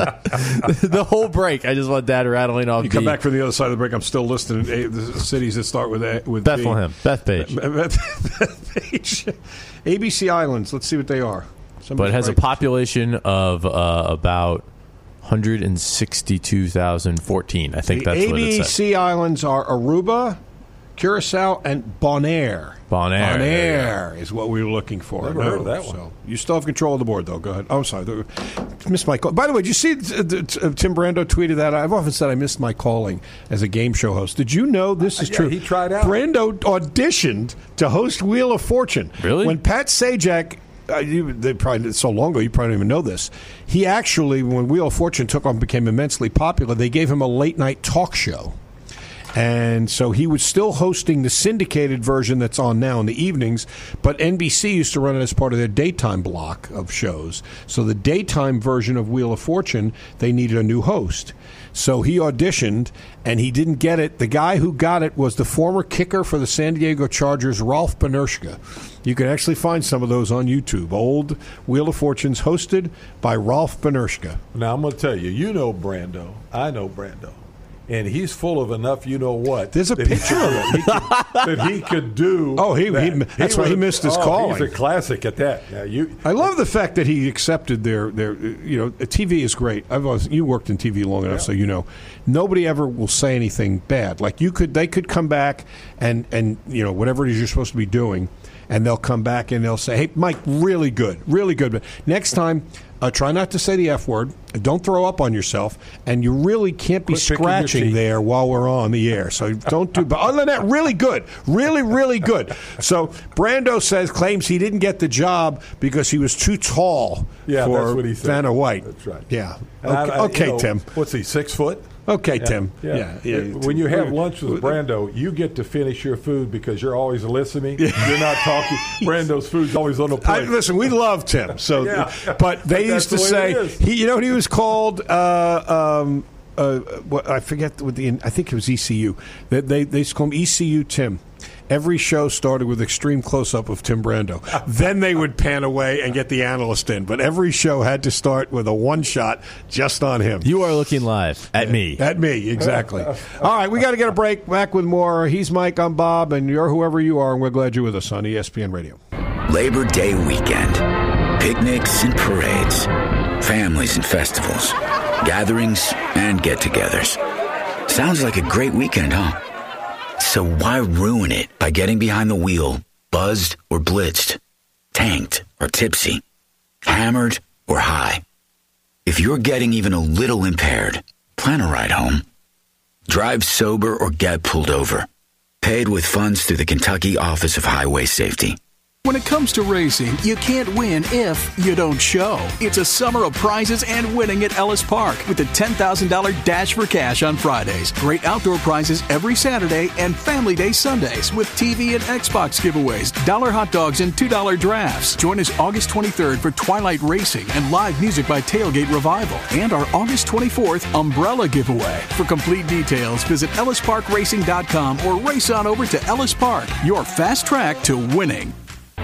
the whole break. I just want Dad rattling off. You come B. back from the other side of the break. I'm still listing uh, the cities that start with A, with Bethlehem, Bethpage. Bethpage. A B C Islands. Let's see what they are. Somebody's But it has a right. population of uh, about one hundred sixty-two thousand fourteen. I think The that's what it says. A B C Islands are Aruba, Curacao, and Bonaire. Bonaire. Bonaire is what we were looking for. Never heard of that one. So you still have control of the board, though. Go ahead. Oh, I'm sorry. Missed my call. By the way, did you see uh, uh, Tim Brando tweeted that? I've often said I missed my calling as a game show host. Did you know this is Yeah, true? he tried out. Brando auditioned to host Wheel of Fortune. Really? When Pat Sajak. Uh, you, they probably it's so long ago you probably don't even know this. He actually, when Wheel of Fortune took on, became immensely popular. They gave him a late night talk show, and so he was still hosting the syndicated version that's on now in the evenings. But N B C used to run it as part of their daytime block of shows. So the daytime version of Wheel of Fortune, they needed a new host. So he auditioned, and he didn't get it. The guy who got it was the former kicker for the San Diego Chargers, Ralph Benershka. You can actually find some of those on YouTube. Old Wheel of Fortunes hosted by Ralph Benershka. Now, I'm going to tell you, you know Brando. I know Brando. And he's full of enough you know what. There's a that he picture could- of it. he could- that he could do. Oh, he- that. he- that's why he was- missed his oh, calling. He's a classic at that. Now, you, I love the fact that he accepted their, their you know, T V is great. I've always, you worked in T V long enough, Yeah. so you know. Nobody ever will say anything bad. Like you could, they could come back and, and you know, whatever it is you're supposed to be doing, and they'll come back and they'll say, hey, Mike, really good, really good. But next time, uh, try not to say the F word. Don't throw up on yourself. And you really can't be Quit picking your scratching teeth. there while we're on the air. So don't do, but other than that, really good. Really, really good. So Brando says, claims he didn't get the job because he was too tall Yeah, for that's what he said. Vanna White. That's right. Yeah. And I- Okay, I- you okay know, Tim. What's he, six foot? Okay, Yeah, Tim. Yeah. Yeah, yeah. When you have lunch with Brando, you get to finish your food because you're always listening. You're not talking. Brando's food's always on the I, plate. listen, we love Tim. So, Yeah. but they That's used to the way say it is. he. You know what he was called? Uh, um, uh, what, I forget what the. I think it was E C U. They they, they used to call him E C U Tim. Every show started with extreme close-up of Tim Brando. Then they would pan away and get the analyst in. But every show had to start with a one-shot just on him. You are looking live at me. At me, exactly. All right, we got to get a break. Back with more. He's Mike, I'm Bob, and you're whoever you are, and we're glad you're with us on E S P N Radio. Labor Day weekend. Picnics and parades. Families and festivals. Gatherings and get-togethers. Sounds like a great weekend, huh? So why ruin it by getting behind the wheel, buzzed or blitzed, tanked or tipsy, hammered or high? If you're getting even a little impaired, plan a ride home. Drive sober or get pulled over. Paid with funds through the Kentucky Office of Highway Safety. When it comes to racing, you can't win if you don't show. It's a summer of prizes and winning at Ellis Park with the ten thousand dollars Dash for Cash on Fridays. Great outdoor prizes every Saturday and Family Day Sundays with T V and Xbox giveaways, dollar hot dogs, and two dollar drafts. Join us August twenty-third for Twilight Racing and live music by Tailgate Revival and our August twenty-fourth Umbrella giveaway. For complete details, visit ellis park racing dot com or race on over to Ellis Park, your fast track to winning.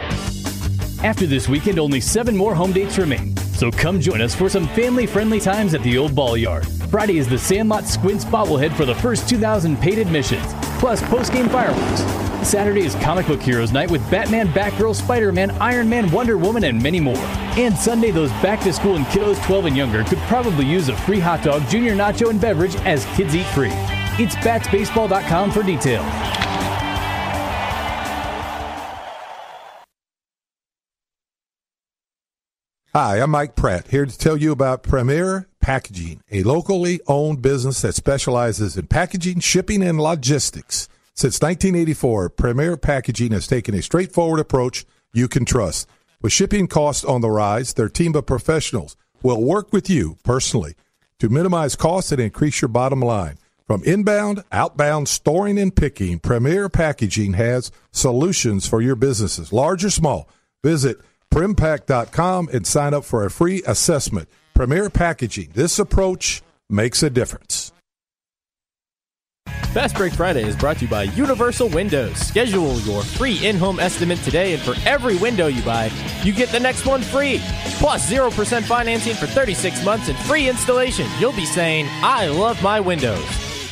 After this weekend, only seven more home dates remain. So come join us for some family-friendly times at the Old Ball Yard. Friday is the Sandlot Squints bobblehead for the first two thousand paid admissions, plus post-game fireworks. Saturday is Comic Book Heroes Night with Batman, Batgirl, Spider-Man, Iron Man, Wonder Woman, and many more. And Sunday, those back-to-school and kiddos twelve and younger could probably use a free hot dog, junior nacho, and beverage as kids eat free. It's bats baseball dot com for details. Hi, I'm Mike Pratt, here to tell you about Premier Packaging, a locally owned business that specializes in packaging, shipping, and logistics. Since nineteen eighty-four, Premier Packaging has taken a straightforward approach you can trust. With shipping costs on the rise, their team of professionals will work with you personally to minimize costs and increase your bottom line. From inbound, outbound, storing, and picking, Premier Packaging has solutions for your businesses, large or small. Visit prim pack dot com and sign up for a free assessment. Premier Packaging. This approach makes a difference. Fast Break Friday is brought to you by Universal Windows. Schedule your free in-home estimate today, and for every window you buy, you get the next one free. Plus zero percent financing for thirty-six months and free installation. You'll be saying, I love my windows.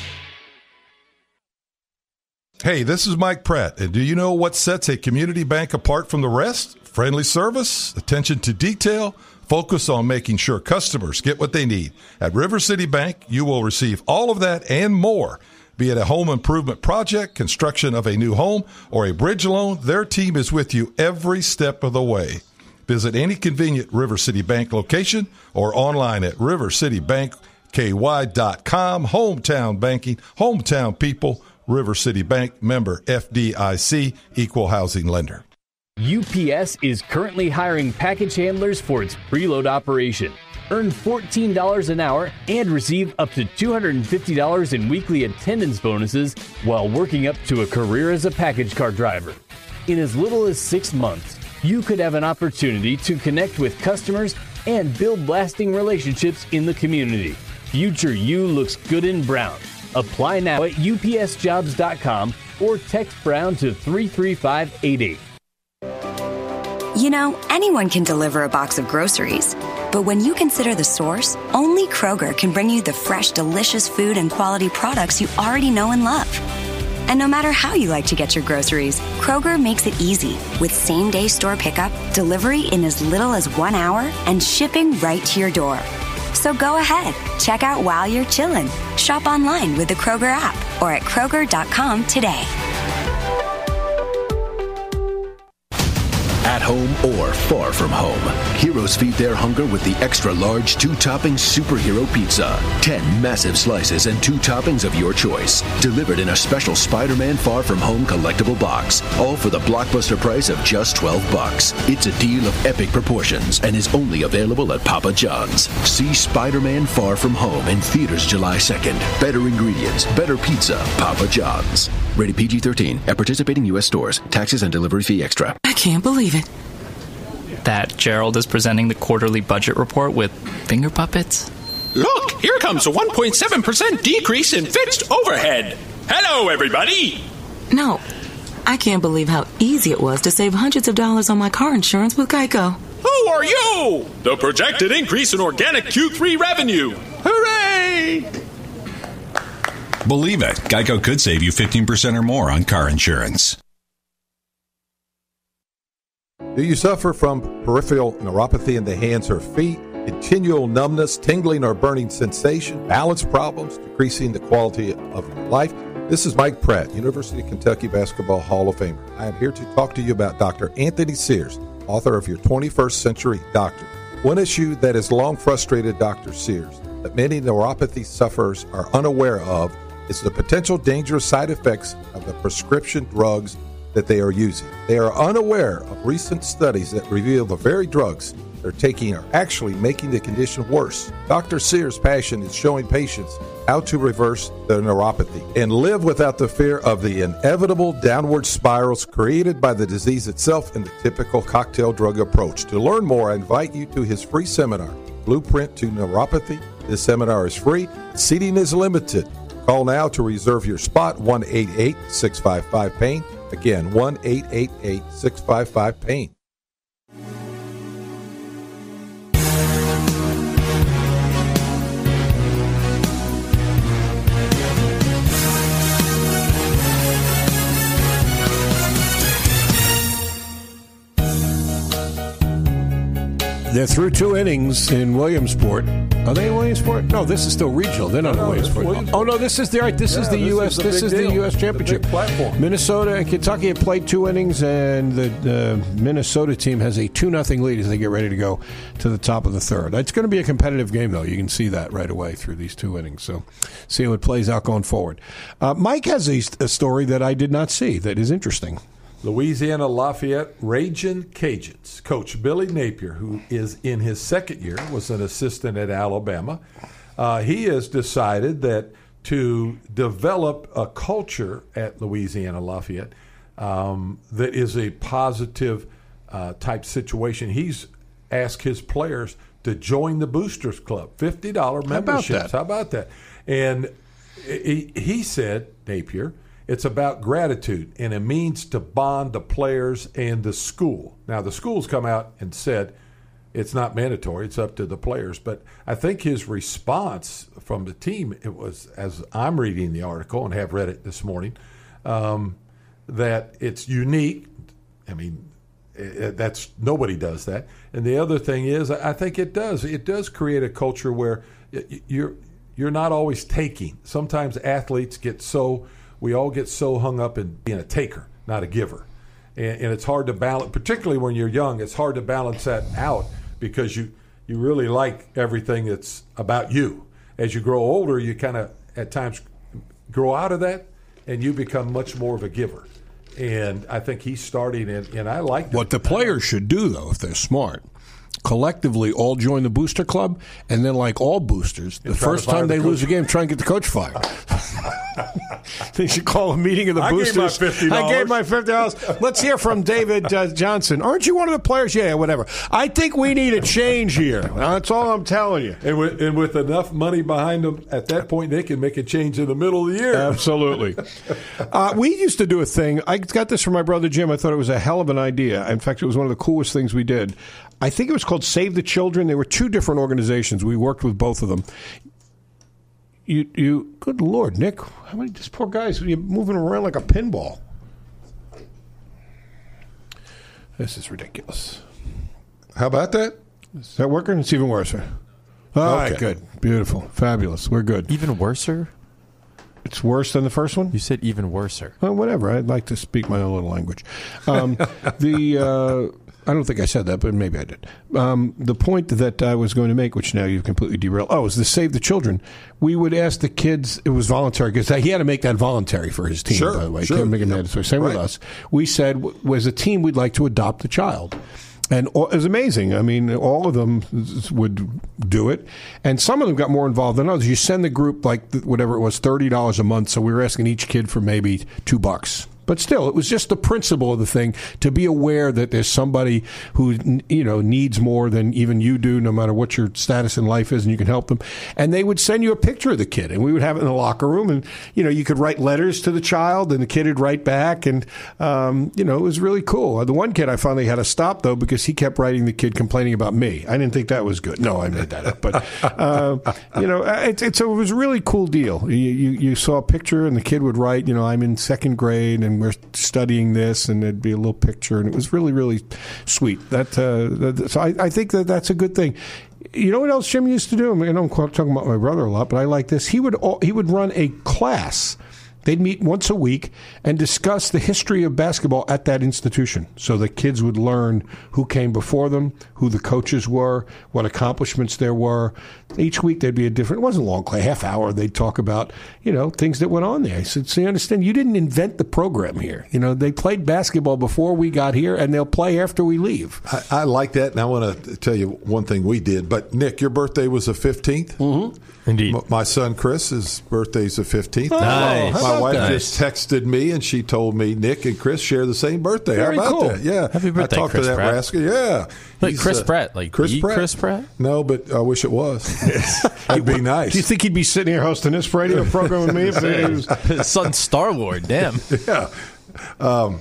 Hey, this is Mike Pratt, and do you know what sets a community bank apart from the rest? Friendly service, attention to detail, focus on making sure customers get what they need. At River City Bank, you will receive all of that and more. Be it a home improvement project, construction of a new home, or a bridge loan, their team is with you every step of the way. Visit any convenient River City Bank location or online at river city bank k y dot com. Hometown banking, hometown people. River City Bank, member F D I C, equal housing lender. U P S is currently hiring package handlers for its preload operation. Earn fourteen dollars an hour and receive up to two hundred fifty dollars in weekly attendance bonuses while working up to a career as a package car driver. In as little as six months, you could have an opportunity to connect with customers and build lasting relationships in the community. Future you looks good in brown. Apply now at U P S jobs dot com or text Brown to three three five eight eight. You know, anyone can deliver a box of groceries. But when you consider the source, only Kroger can bring you the fresh, delicious food and quality products you already know and love. And no matter how you like to get your groceries, Kroger makes it easy with same-day store pickup, delivery in as little as one hour, and shipping right to your door. So go ahead, check out while you're chillin'. Shop online with the Kroger app or at kroger dot com today. at home or far from home. Heroes feed their hunger with the extra-large two-topping superhero pizza. Ten massive slices and two toppings of your choice. Delivered in a special Spider-Man Far From Home collectible box. All for the blockbuster price of just twelve bucks. It's a deal of epic proportions and is only available at Papa John's. See Spider-Man Far From Home in theaters July second. Better ingredients, better pizza. Papa John's. Rated P G thirteen. At participating U S stores. Taxes and delivery fee extra. I can't believe it. That Gerald is presenting the quarterly budget report with finger puppets? Look, here comes a one point seven percent decrease in fixed overhead. Hello, everybody. No, I can't believe how easy it was to save hundreds of dollars on my car insurance with Geico. Who are you? The projected increase in organic Q three revenue. Hooray! Believe it, Geico could save you fifteen percent or more on car insurance. Do you suffer from peripheral neuropathy in the hands or feet, continual numbness, tingling or burning sensation, balance problems, decreasing the quality of your life? This is Mike Pratt, University of Kentucky Basketball Hall of Famer. I am here to talk to you about Doctor Anthony Sears, author of Your twenty-first Century Doctor. One issue that has long frustrated Doctor Sears that many neuropathy sufferers are unaware of is the potential dangerous side effects of the prescription drugs that they are using. They are unaware of recent studies that reveal the very drugs they're taking are actually making the condition worse. Doctor Sears' passion is showing patients how to reverse their neuropathy and live without the fear of the inevitable downward spirals created by the disease itself and the typical cocktail drug approach. To learn more, I invite you to his free seminar, Blueprint to Neuropathy. This seminar is free. Seating is limited. Call now to reserve your spot, one eight eight eight, six five five, pain. Again, one eight eight eight, six five five, pain. They're through two innings in Williamsport. Are they in Williamsport? No, this is still regional. They're not no, in Williamsport. Williamsport. Oh no, this is the right. This yeah, is the this U S. Is the this is deal. the U S championship The big platform. Minnesota and Kentucky have played two innings, and the, the Minnesota team has a two nothing lead as they get ready to go to the top of the third. It's going to be a competitive game, though. You can see that right away through these two innings. So, see how it plays out going forward. Uh, Mike has a, a story that I did not see that is interesting. Louisiana Lafayette Ragin' Cajuns. Coach Billy Napier, who is in his second year, was an assistant at Alabama. Uh, he has decided that to develop a culture at Louisiana Lafayette um, that is a positive uh, type situation. He's asked his players to join the Boosters Club, fifty dollars memberships. How about that? How about that? And he, he said, Napier, it's about gratitude, and it means to bond the players and the school. Now, the school's come out and said it's not mandatory. It's up to the players. But I think his response from the team, it was, as I'm reading the article and have read it this morning, um, that it's unique. I mean, it, that's nobody does that. And the other thing is, I think it does. It does create a culture where you're you're not always taking. Sometimes athletes get so – we all get so hung up in being a taker, not a giver. And, and it's hard to balance, particularly when you're young, it's hard to balance that out because you, you really like everything that's about you. As you grow older, you kind of at times grow out of that and you become much more of a giver. And I think he's starting, and, and I like that. What the players should do, though, if they're smart, collectively all join the booster club, and then, like all boosters, the first time they lose a game, try and get the coach fired. They should call a meeting of the I boosters. Gave my fifty dollars. I gave my fifty dollars. Let's hear from David uh, Johnson. Aren't you one of the players? Yeah, whatever. I think we need a change here. That's all I'm telling you. And with, and with enough money behind them, at that point, they can make a change in the middle of the year. Absolutely. uh, we used to do a thing. I got this from my brother Jim. I thought it was a hell of an idea. In fact, it was one of the coolest things we did. I think it was called Save the Children. There were two different organizations. We worked with both of them. You, you, good Lord, Nick, how many, this poor guy's you're moving around like a pinball. This is ridiculous. How about that? Is that working? It's even worse. All right, Okay. good. Beautiful. Fabulous. We're good. Even worser? It's worse than the first one? You said even worser. Well, whatever. I'd like to speak my own little language. Um, the... Uh, I don't think I said that, but maybe I did. Um, the point that I was going to make, which now you've completely derailed, oh, is the Save the Children. We would ask the kids, it was voluntary, because he had to make that voluntary for his team, sure, by the way. Sure, Couldn't make it yep. mandatory. Same right. with us. We said, as a team, we'd like to adopt a child. And it was amazing. I mean, all of them would do it. And some of them got more involved than others. You send the group, like, whatever it was, thirty dollars a month. So we were asking each kid for maybe two bucks. But still, it was just the principle of the thing, to be aware that there's somebody who, you know, needs more than even you do, no matter what your status in life is, and you can help them. And they would send you a picture of the kid, and we would have it in the locker room. And, you know, you could write letters to the child, and the kid would write back. And, um, you know, it was really cool. The one kid I finally had to stop, though, because he kept writing the kid complaining about me. I didn't think that was good. No, I made that up. But, uh, you know, it, it's, it was a really cool deal. You, you, you saw a picture, and the kid would write, you know, I'm in second grade, and we're studying this, and there'd be a little picture, and it was really, really sweet. That, uh, that so I, I think that that's a good thing. You know what else Jim used to do? I mean, I'm talking about my brother a lot, but I like this. He would he would run a class. They'd meet once a week and discuss the history of basketball at that institution. So the kids would learn who came before them, who the coaches were, what accomplishments there were. Each week there'd be a different, it wasn't a long class, half hour. They'd talk about, you know, things that went on there. I said, so you understand, you didn't invent the program here. You know, they played basketball before we got here, and they'll play after we leave. I, I like that, and I want to tell you one thing we did. But, Nick, your birthday was the fifteenth? Mm-hmm. Indeed. M- my son, Chris, his birthday's the fifteenth. Oh, nice. My wife nice. just texted me, and she told me Nick and Chris share the same birthday. Very How about cool. that? Yeah. Happy birthday, I talked Chris to that Pratt. rascal. Yeah. Like He's, Chris uh, Pratt. Like Chris the Pratt. Chris Pratt? No, but I wish it was. That'd be nice. Do you think he'd be sitting here hosting this radio program with me? If it was... His son's Star-Lord. Damn. Yeah. Um,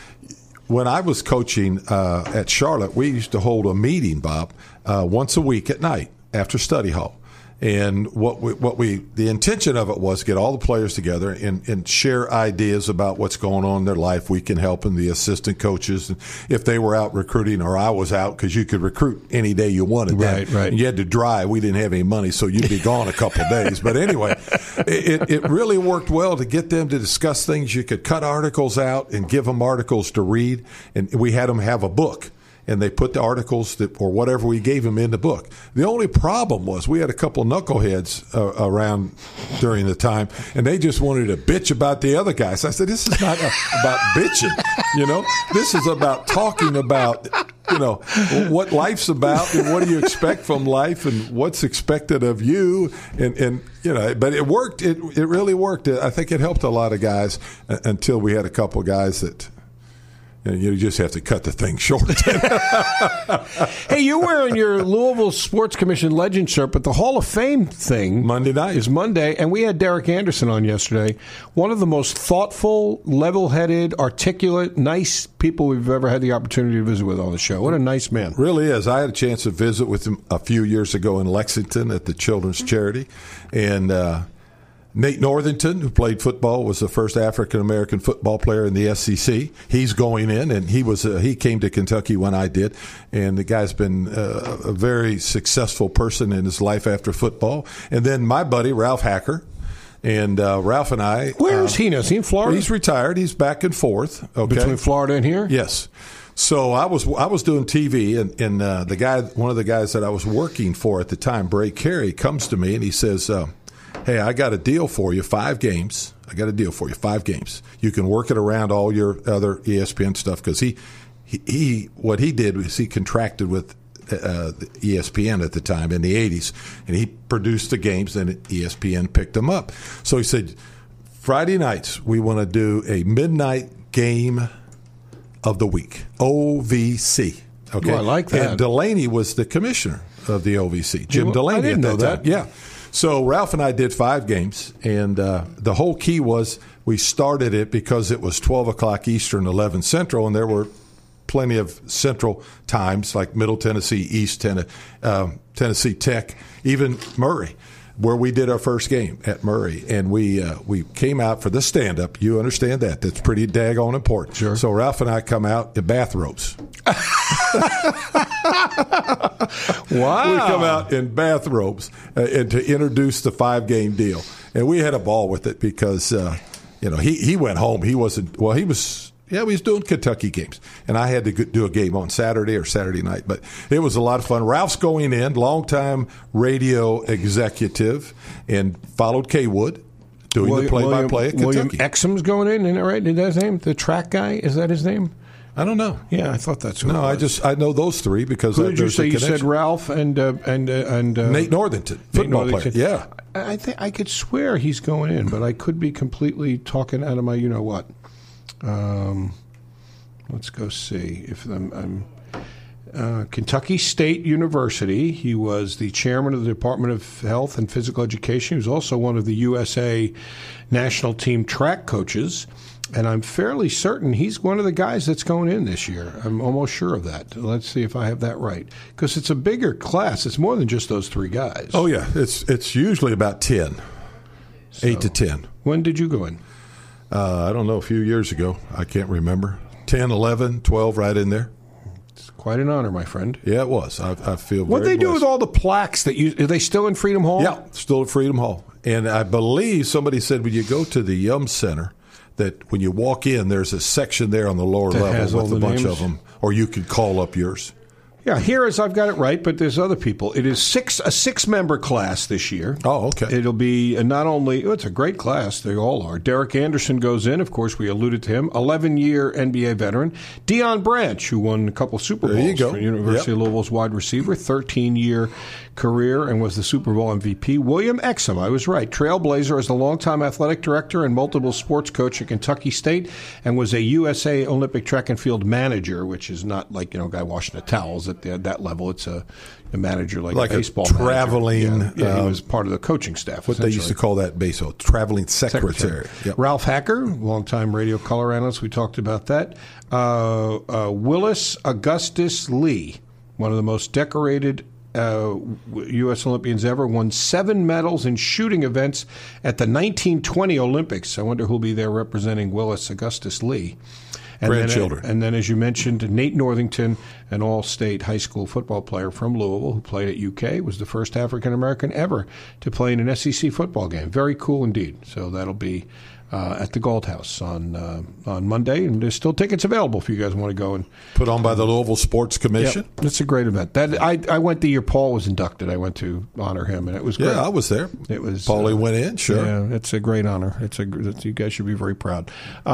when I was coaching uh, at Charlotte, we used to hold a meeting, Bob, uh, once a week at night after study hall. And what we, what we, the intention of it was to get all the players together and, and share ideas about what's going on in their life. We can help them, the assistant coaches, if they were out recruiting or I was out, because you could recruit any day you wanted. Right, that. right. And you had to drive. We didn't have any money, so you'd be gone a couple of days. But anyway, it, it really worked well to get them to discuss things. You could cut articles out and give them articles to read, and we had them have a book. And they put the articles that, or whatever we gave them in the book. The only problem was we had a couple knuckleheads uh, around during the time, and they just wanted to bitch about the other guys. I said, this is not a, about bitching, you know. This is about talking about, you know, what life's about and what do you expect from life and what's expected of you. And, and you know, but it worked. It, it really worked. I think it helped a lot of guys until we had a couple of guys that, and you just have to cut the thing short. Hey, you're wearing your Louisville Sports Commission Legend shirt, but the Hall of Fame thing Monday night is Monday, and we had Derek Anderson on yesterday. One of the most thoughtful, level-headed, articulate, nice people we've ever had the opportunity to visit with on the show. What a nice man. Really is. I had a chance to visit with him a few years ago in Lexington at the Children's Charity, and uh, Nate Northington, who played football, was the first African-American football player in the S E C. He's going in, and he was uh, he came to Kentucky when I did. And the guy's been uh, a very successful person in his life after football. And then my buddy, Ralph Hacker. And uh, Ralph and I. Where is uh, he now? Is he in Florida? He's retired. He's back and forth. Okay. Between Florida and here? Yes. So I was I was doing T V, and, and uh, the guy, one of the guys that I was working for at the time, Bray Carey, comes to me and he says, uh, hey, I got a deal for you, five games. I got a deal for you, five games. You can work it around all your other E S P N stuff, because he, he, he, what he did was he contracted with uh, the E S P N at the time in the eighties, and he produced the games, and E S P N picked them up. So he said, Friday nights, we want to do a midnight game of the week, O V C. Okay, Oh, I like that. And Delaney was the commissioner of the O V C, Jim Well, Delaney I didn't at that, know time. that. Yeah. So Ralph and I did five games, and uh, the whole key was we started it because it was twelve o'clock Eastern, eleven Central, and there were plenty of Central times like Middle Tennessee, East Ten- uh, Tennessee Tech, even Murray, where we did our first game at Murray, and we uh, we came out for the stand-up. You understand that. That's pretty daggone important. Sure. So Ralph and I come out in bathrobes. Wow. We come out in bathrobes uh, and to introduce the five-game deal. And we had a ball with it because, uh, you know, he, he went home. He wasn't – well, he was – Yeah, we was doing Kentucky games, and I had to go- do a game on Saturday or Saturday night. But it was a lot of fun. Ralph's going in, longtime radio executive, and followed K. Wood, doing William, the play-by-play at Kentucky. William Exum's going in, isn't that right? Is that his name? The track guy? Is that his name? I don't know. Yeah, I thought that's who no. it was. I just I know those three because who I, did you there's say? a You said connection. Ralph and uh, and uh, and uh, Nate Northington, Nate football Northington. player. Yeah, I think I could swear he's going in, but I could be completely talking out of my you know what. Um, let's go see if I'm. I'm uh, Kentucky State University. He was the chairman of the Department of Health and Physical Education. He was also one of the U S A national team track coaches. And I'm fairly certain he's one of the guys that's going in this year. I'm almost sure of that. Let's see if I have that right. Because it's a bigger class. It's more than just those three guys. Oh, yeah. It's it's usually about ten, So, eight to ten. When did you go in? Uh, I don't know, a few years ago. I can't remember. ten, eleven, twelve, right in there. It's quite an honor, my friend. Yeah, it was. I, I feel What very they do blessed. with all the plaques that you? Are they still in Freedom Hall? Yeah, still at Freedom Hall. And I believe somebody said when you go to the Yum Center, that when you walk in, there's a section there on the lower That has level all with a the bunch names? of them, or you could call up yours. Yeah, here is I've got it right, but there's other people. It is six a six member class this year. Oh, okay. It'll be uh, not only oh, it's a great class, they all are. Derek Anderson goes in, of course, we alluded to him, eleven year N B A veteran. Deion Branch, who won a couple Super Bowls There you go. for University Yep. of Louisville's wide receiver, thirteen year career and was the Super Bowl M V P. William Exum, I was right, trailblazer as the longtime athletic director and multiple sports coach at Kentucky State, and was a U S A Olympic track and field manager, which is not like you know a guy washing the towels at the, that level. It's a, a manager like, Like a a baseball traveling, manager. Yeah, yeah, he um, was part of the coaching staff. What they used to call that base, oh, traveling secretary. Yep. Ralph Hacker, longtime radio color analyst. We talked about that. Uh, uh, Willis Augustus Lee, one of the most decorated uh, U S Olympians ever, won seven medals in shooting events at the nineteen twenty Olympics. I wonder who'll be there representing Willis Augustus Lee. And Grandchildren. Then, and then, as you mentioned, Nate Northington, an all-state high school football player from Louisville who played at U K, was the first African-American ever to play in an S E C football game. Very cool indeed. So that'll be uh, at the Gold House on uh, on Monday, and there's still tickets available if you guys want to go and Put on by the Louisville Sports Commission. Yep, it's a great event. That I, I went the year Paul was inducted. I went to honor him, and it was great. Yeah, I was there. It was Paulie uh, went in, sure. Yeah, it's a great honor. It's a it's, you guys should be very proud.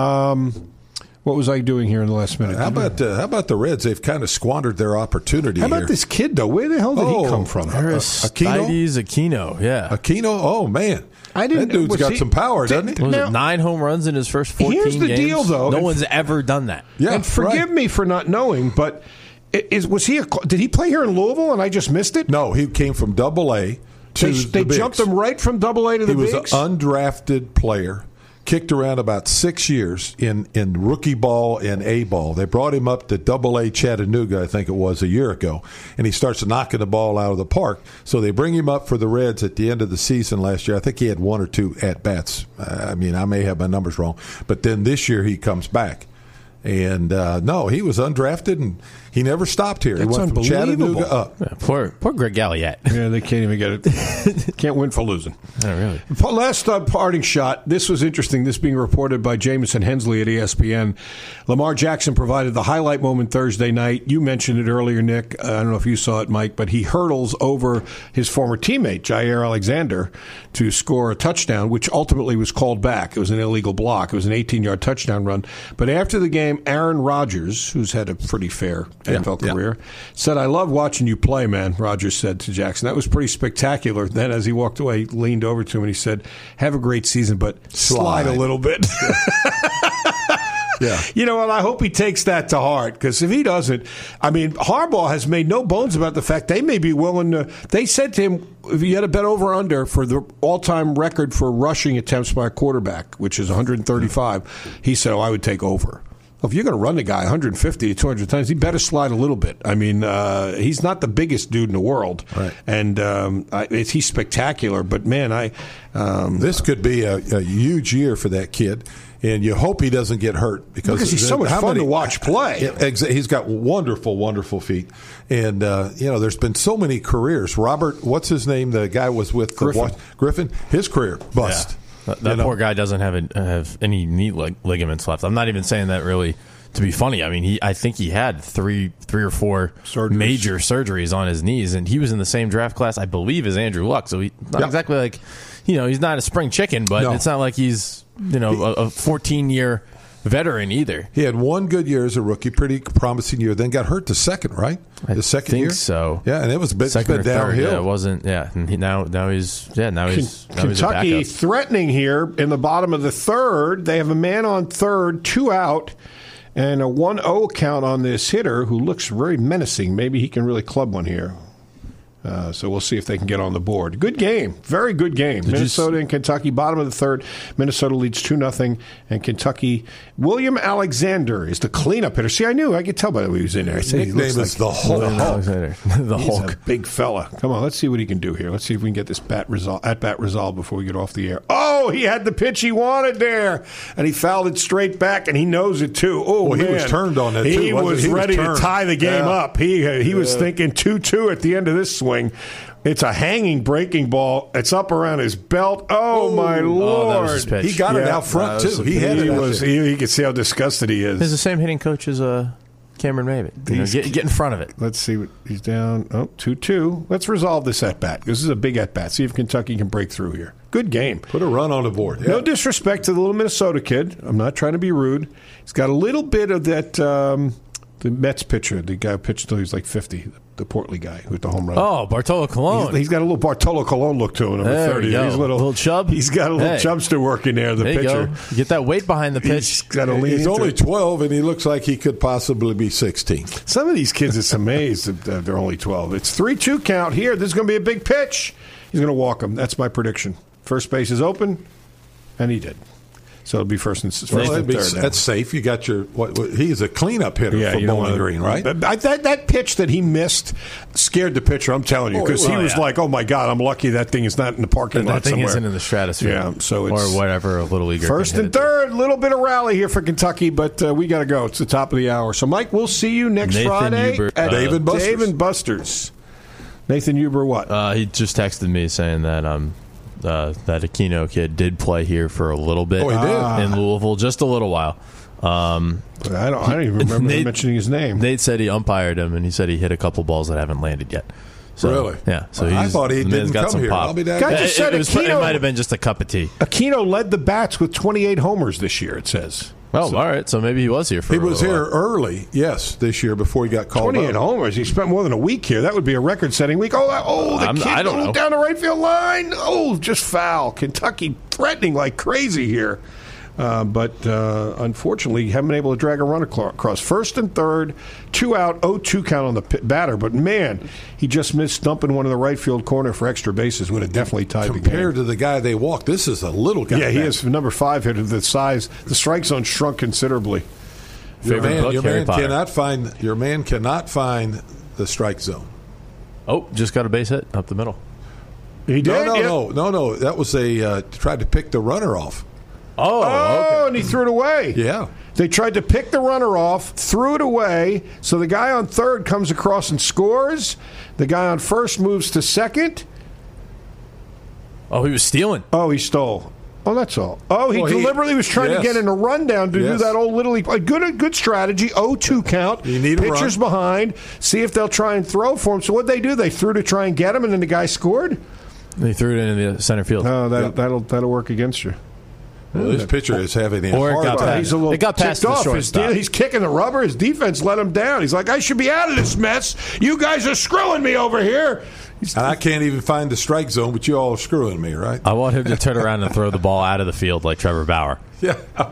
Um, what was I doing here in the last minute? How about uh, how about the Reds? They've kind of squandered their opportunity How about here. this kid though? Where the hell did Oh, he come from? Aristides Aquino, yeah. Aquino, oh man, I didn't. that dude's was got he- some power, doesn't he? What was Now- it, nine home runs in his first fourteen Here's the games? deal, though, No and- one's ever done that. Yeah, and forgive right. me for not knowing, but i- is was he? A, did he play here in Louisville and I just missed it? No, he came from Double A to They, the they bigs. jumped him right from Double A to the He was bigs. an undrafted player, kicked around about six years in, in rookie ball and A ball. They brought him up to Double A Chattanooga, I think it was, a year ago, and he starts knocking the ball out of the park. So they bring him up for the Reds at the end of the season last year. I think he had one or two at-bats. I mean, I may have my numbers wrong. But then this year he comes back. And, uh, no, he was undrafted, and he never stopped here. That's he went from unbelievable. Chattanooga up. Yeah, poor, poor Greg Galliette. Yeah, they can't even get it. Can't win for losing. Oh, really? Last uh, parting shot. This was interesting. This being reported by Jameson Hensley at E S P N. Lamar Jackson provided the highlight moment Thursday night. You mentioned it earlier, Nick. Uh, I don't know if you saw it, Mike, but he hurdles over his former teammate, Jair Alexander, to score a touchdown, which ultimately was called back. It was an illegal block. It was an eighteen-yard touchdown run. But after the game, Aaron Rodgers, who's had a pretty fair N F L yeah. career, said, "I love watching you play, man," Rodgers said to Jackson. That was pretty spectacular. Then as he walked away, he leaned over to him and he said, "Have a great season, but slide, Slide. a little bit." Yeah. You know what? I hope he takes that to heart, because if he doesn't, I mean, Harbaugh has made no bones about the fact they may be willing to. They said to him, if you had a bet over or under for the all-time record for rushing attempts by a quarterback, which is one hundred thirty-five, he said, "Oh, I would take over." Well, if you're going to run the guy one hundred fifty to two hundred times, he better slide a little bit. I mean, uh, he's not the biggest dude in the world, Right. and um, I, it's, he's spectacular. But man, I um, This could be a, a huge year for that kid, and you hope he doesn't get hurt because, Because he's so much how fun many- to watch play. Yeah, exa- He's got wonderful, wonderful feet, and uh, you know, there's been so many careers. Robert, what's his name? The guy was with the Griffin. Wa- Griffin. His career bust. That, that you know? poor guy doesn't have a, have any knee lig- ligaments left. I'm not even saying that really to be funny. I mean, he I think he had three three or four surgeries. major surgeries on his knees, and he was in the same draft class, I believe, as Andrew Luck. So he's not yep. exactly like, you know, he's not a spring chicken, but no. it's not like he's, you know, a fourteen-year veteran either. He had one good year as a rookie, pretty promising year, then got hurt the second, right? The I second think year? so. Yeah, and it was a bit, second bit downhill. Third, yeah, it wasn't, yeah. And he, now, now he's, yeah, now he's, now Kentucky he's a threatening here in the bottom of the third. They have a man on third, two out, and a one oh count on this hitter who looks very menacing. Maybe he can really club one here. Uh, so we'll see if they can get on the board. Good game. Very good game. Did Minnesota and Kentucky, bottom of the third. Minnesota leads two nothing, and Kentucky. William Alexander is the cleanup hitter. See, I knew. I could tell by the way he was in there. I said he looks is like the Hulk. The Hulk. the He's Hulk. a big fella. Come on, let's see what he can do here. Let's see if we can get this bat resol- at bat resolved before we get off the air. Oh, he had the pitch he wanted there, and he fouled it straight back, and he knows it too. Oh, well, man. He was turned on it, too. He was he ready was to tie the game yeah. up. He, uh, he was yeah. thinking two two at the end of this swing. It's a hanging breaking ball. It's up around his belt. Oh, Ooh. my Lord. Oh, he got yeah. it out front, too. He had he it was, he, he could see how disgusted he is. He's the same hitting coach as uh, Cameron Maven. You know, get, get in front of it. Let's see. What, he's down. Oh, two two. Let's resolve this at-bat. This is a big at-bat. See if Kentucky can break through here. Good game. Put a run on the board. Yeah. No disrespect to the little Minnesota kid. I'm not trying to be rude. He's got a little bit of that, um, the Mets pitcher, the guy who pitched until he was like fifty, the portly guy who hit the home run. Oh, Bartolo Colon. He's, he's got a little Bartolo Colon look to him, number there thirty. You go. He's a little, little chub. He's got a little hey. chubster working there, the there you pitcher. Go. Get that weight behind the pitch. He's, got to lean he's only it. twelve, and he looks like he could possibly be sixteen. Some of these kids, it's amazed that they're only twelve. It's three two count here. This is going to be a big pitch. He's going to walk him. That's my prediction. First base is open, and he did. So it'll be first and, first well, and be, third. Now. That's safe. You got your. What, what, he's a cleanup hitter yeah, for you know Bowling what, Green, right? I, that that pitch that he missed scared the pitcher. I'm telling you, because oh, well, he was yeah. like, "Oh my God, I'm lucky that thing is not in the parking that lot thing somewhere." Isn't in the stratosphere, yeah. So it's or whatever a little leaguer. First and third, a little bit of rally here for Kentucky, but uh, we got to go. It's the top of the hour. So, Mike, we'll see you next Nathan Friday Huber, at uh, Dave and Buster's. Dave and Buster's. Nathan Huber, what? Uh, he just texted me saying that um. Uh, that Aquino kid did play here for a little bit oh, he did? in Louisville, just a little while. Um, I don't. I don't even remember Nate, mentioning his name. Nate said he umpired him, and he said he hit a couple balls that haven't landed yet. So, really? Yeah. So well, he's, I thought he the didn't got come some here. pop. I'll be that Guy just said it, was, Aquino, it might have been just a cup of tea. Aquino led the bats with twenty-eight homers this year. It says. Oh, so, all right. So maybe he was here for. He a was while. here early, yes, this year before he got called twenty-eight up. homers. He spent more than a week here. That would be a record-setting week. Oh, that, oh, the I'm, kid I don't oh, know. down the right field line. Oh, just foul. Kentucky threatening like crazy here. Uh, but uh, unfortunately, haven't been able to drag a run across. First and third, two out, oh two count on the pit batter. But, man, he just missed dumping one in the right field corner for extra bases. Would have definitely tied the game. Compared to the guy they walked, this is a little guy. Yeah, he back. is number five hitter. The size, the strike zone shrunk considerably. Your Favorite man, book, your Harry man Potter. cannot find your man cannot find the strike zone. Oh, just got a base hit up the middle. He did. No, no, yeah. no, no, no. That was a uh, tried to pick the runner off. Oh, oh okay. and he threw it away. Yeah. They tried to pick the runner off, threw it away, so the guy on third comes across and scores. The guy on first moves to second. Oh, he was stealing. Oh, he stole. Oh, that's all. Oh, he well, he, deliberately was trying yes. to get in a rundown to yes. do that old Little League. A good, good strategy. oh two count. You need a Pitchers run. behind. See if they'll try and throw for him. So what they do? They threw to try and get him, and then the guy scored. They threw it into the center field. Oh, that, Yep. that'll that'll work against you. Well, this pitcher is having a Or it hard got time. past- He's a little It got past ticked the off. His shortstop. de- he's kicking the rubber. His defense let him down. He's like, I should be out of this mess. You guys are screwing me over here. He's And I can't even find the strike zone, but you all are screwing me, right? I want him to turn around and throw the ball out of the field like Trevor Bauer. Yeah.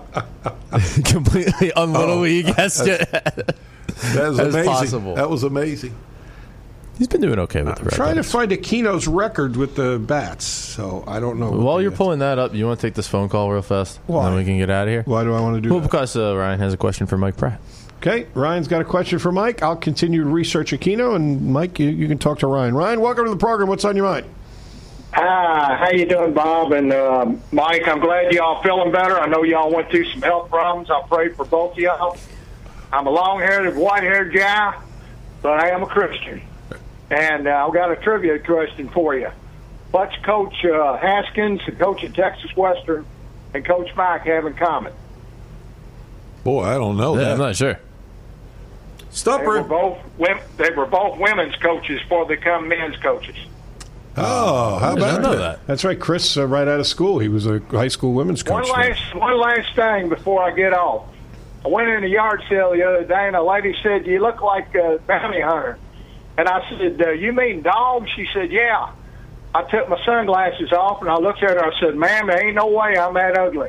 Completely unlittle Oh, league. Yes, That was That's amazing. possible. That was amazing. he's been doing okay with the I'm Red trying Sox. to find Aquino's record with the bats, so I don't know. While what you're the- pulling that up, you want to take this phone call real fast? Why? And then we can get out of here? Why do I want to do Well, that? because uh, Ryan has a question for Mike Pratt. Okay, Ryan's got a question for Mike. I'll continue to research Aquino, and Mike, you, you can talk to Ryan. Ryan, welcome to the program. What's on your mind? Hi, how you doing, Bob and uh, Mike? I'm glad y'all feeling better. I know y'all went through some health problems. I pray for both of y'all. I'm a long-haired, white-haired guy, but I am a Christian. And uh, I've got a trivia question for you. What's Coach uh, Haskins, the coach at Texas Western, and Coach Mike have in common? Boy, I don't know Yeah, that. I'm not sure. They were both wom- they were both women's coaches before they become men's coaches. Oh, how about know that? that? That's right, Chris. Uh, right out of school, he was a high school women's coach. One last one last thing before I get off. I went in a yard sale the other day, and a lady said, "You look like a bounty hunter." And I said, uh, "You mean dog?" She said, "Yeah." I took my sunglasses off, and I looked at her. I said, "Ma'am, there ain't no way I'm that ugly."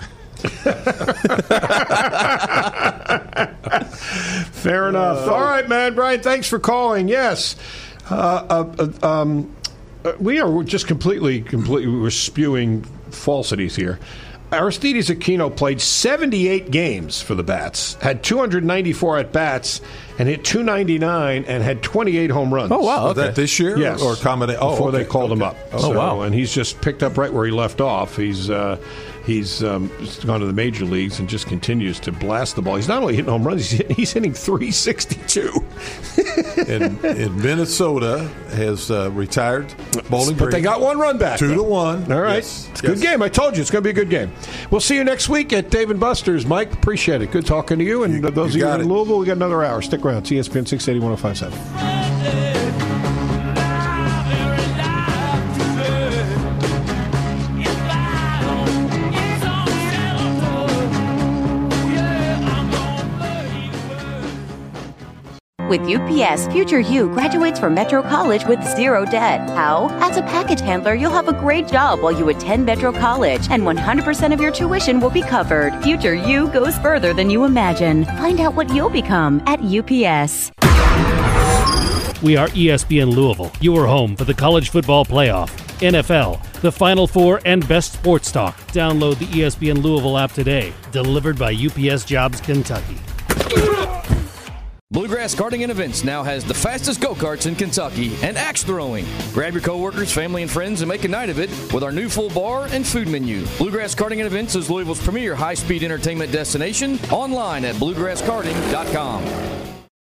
Fair enough. All right, man. Brian, thanks for calling. Yes. Uh, uh, um, uh, we are just completely, completely, we're spewing falsities here. Aristides Aquino played seventy-eight games for the Bats, had two hundred ninety-four at-bats, and hit two ninety-nine and had twenty-eight home runs. Oh, wow. Was Okay. that this year? Yes. Or combination? Oh, Before okay. they called him Okay. up. Oh, So, wow. And he's just picked up right where he left off. He's uh, he's um, gone to the major leagues and just continues to blast the ball. He's not only hitting home runs, he's hitting, he's hitting three sixty-two. and, and Minnesota has uh, retired Bowling But they got one run back. Two though. to one. All right. Yes. It's a good Yes. game. I told you it's going to be a good game. We'll see you next week at Dave and Buster's. Mike, appreciate it. Good talking to you. And You- those you of you got in it. Louisville, we got another hour. Stick around. It's E S P N six eighty, one oh five point seven. With U P S, Future You graduates from Metro College with zero debt. How? As a package handler, you'll have a great job while you attend Metro College, and one hundred percent of your tuition will be covered. Future You goes further than you imagine. Find out what you'll become at U P S. We are E S P N Louisville, your home for the college football playoff, N F L, the Final Four, and best sports talk. Download the E S P N Louisville app today. Delivered by U P S Jobs Kentucky. Bluegrass Karting and Events now has the fastest go-karts in Kentucky and axe throwing. Grab your coworkers, family, and friends and make a night of it with our new full bar and food menu. Bluegrass Karting and Events is Louisville's premier high-speed entertainment destination, online at bluegrass karting dot com.